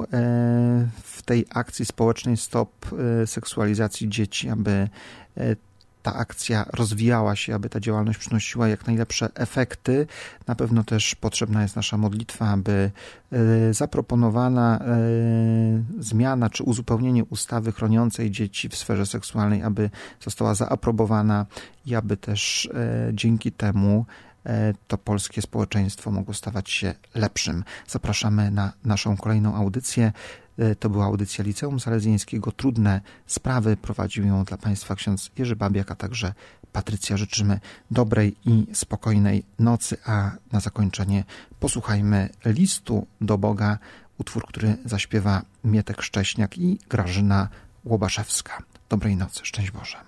w tej akcji społecznej Stop Seksualizacji Dzieci, aby ta akcja rozwijała się, aby ta działalność przynosiła jak najlepsze efekty. Na pewno też potrzebna jest nasza modlitwa, aby zaproponowana zmiana czy uzupełnienie ustawy chroniącej dzieci w sferze seksualnej, aby została zaaprobowana i aby też dzięki temu to polskie społeczeństwo mogło stawać się lepszym. Zapraszamy na naszą kolejną audycję. To była audycja Liceum Salezjańskiego. Trudne sprawy. Prowadził ją dla Państwa ksiądz Jerzy Babiak, a także Patrycja. Życzymy dobrej i spokojnej nocy, a na zakończenie posłuchajmy Listu do Boga, utwór, który zaśpiewa Mietek Szcześniak i Grażyna Łobaszewska. Dobrej nocy. Szczęść Boże.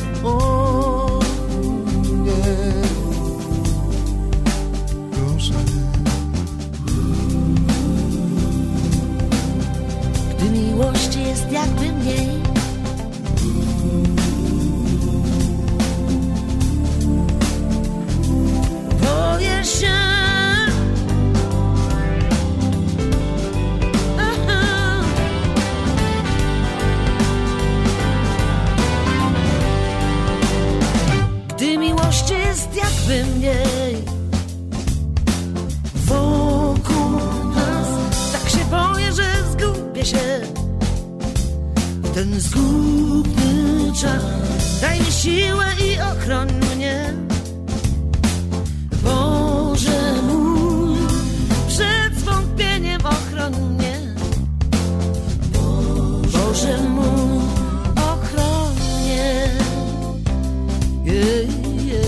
O nie, proszę. by mniej. Wokół nas tak się boję, że zgubię się w ten zgubny czas. Daj mi siłę i ochroń mnie, Boże mój, przed zwątpieniem ochroń mnie, Boże mój, ochroń mnie. Yeah, yeah.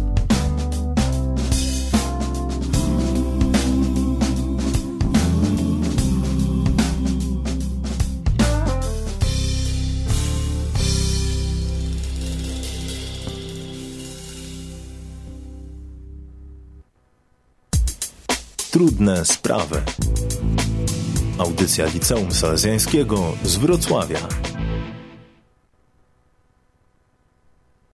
Trudne sprawy. Audycja Liceum Salezjańskiego z Wrocławia.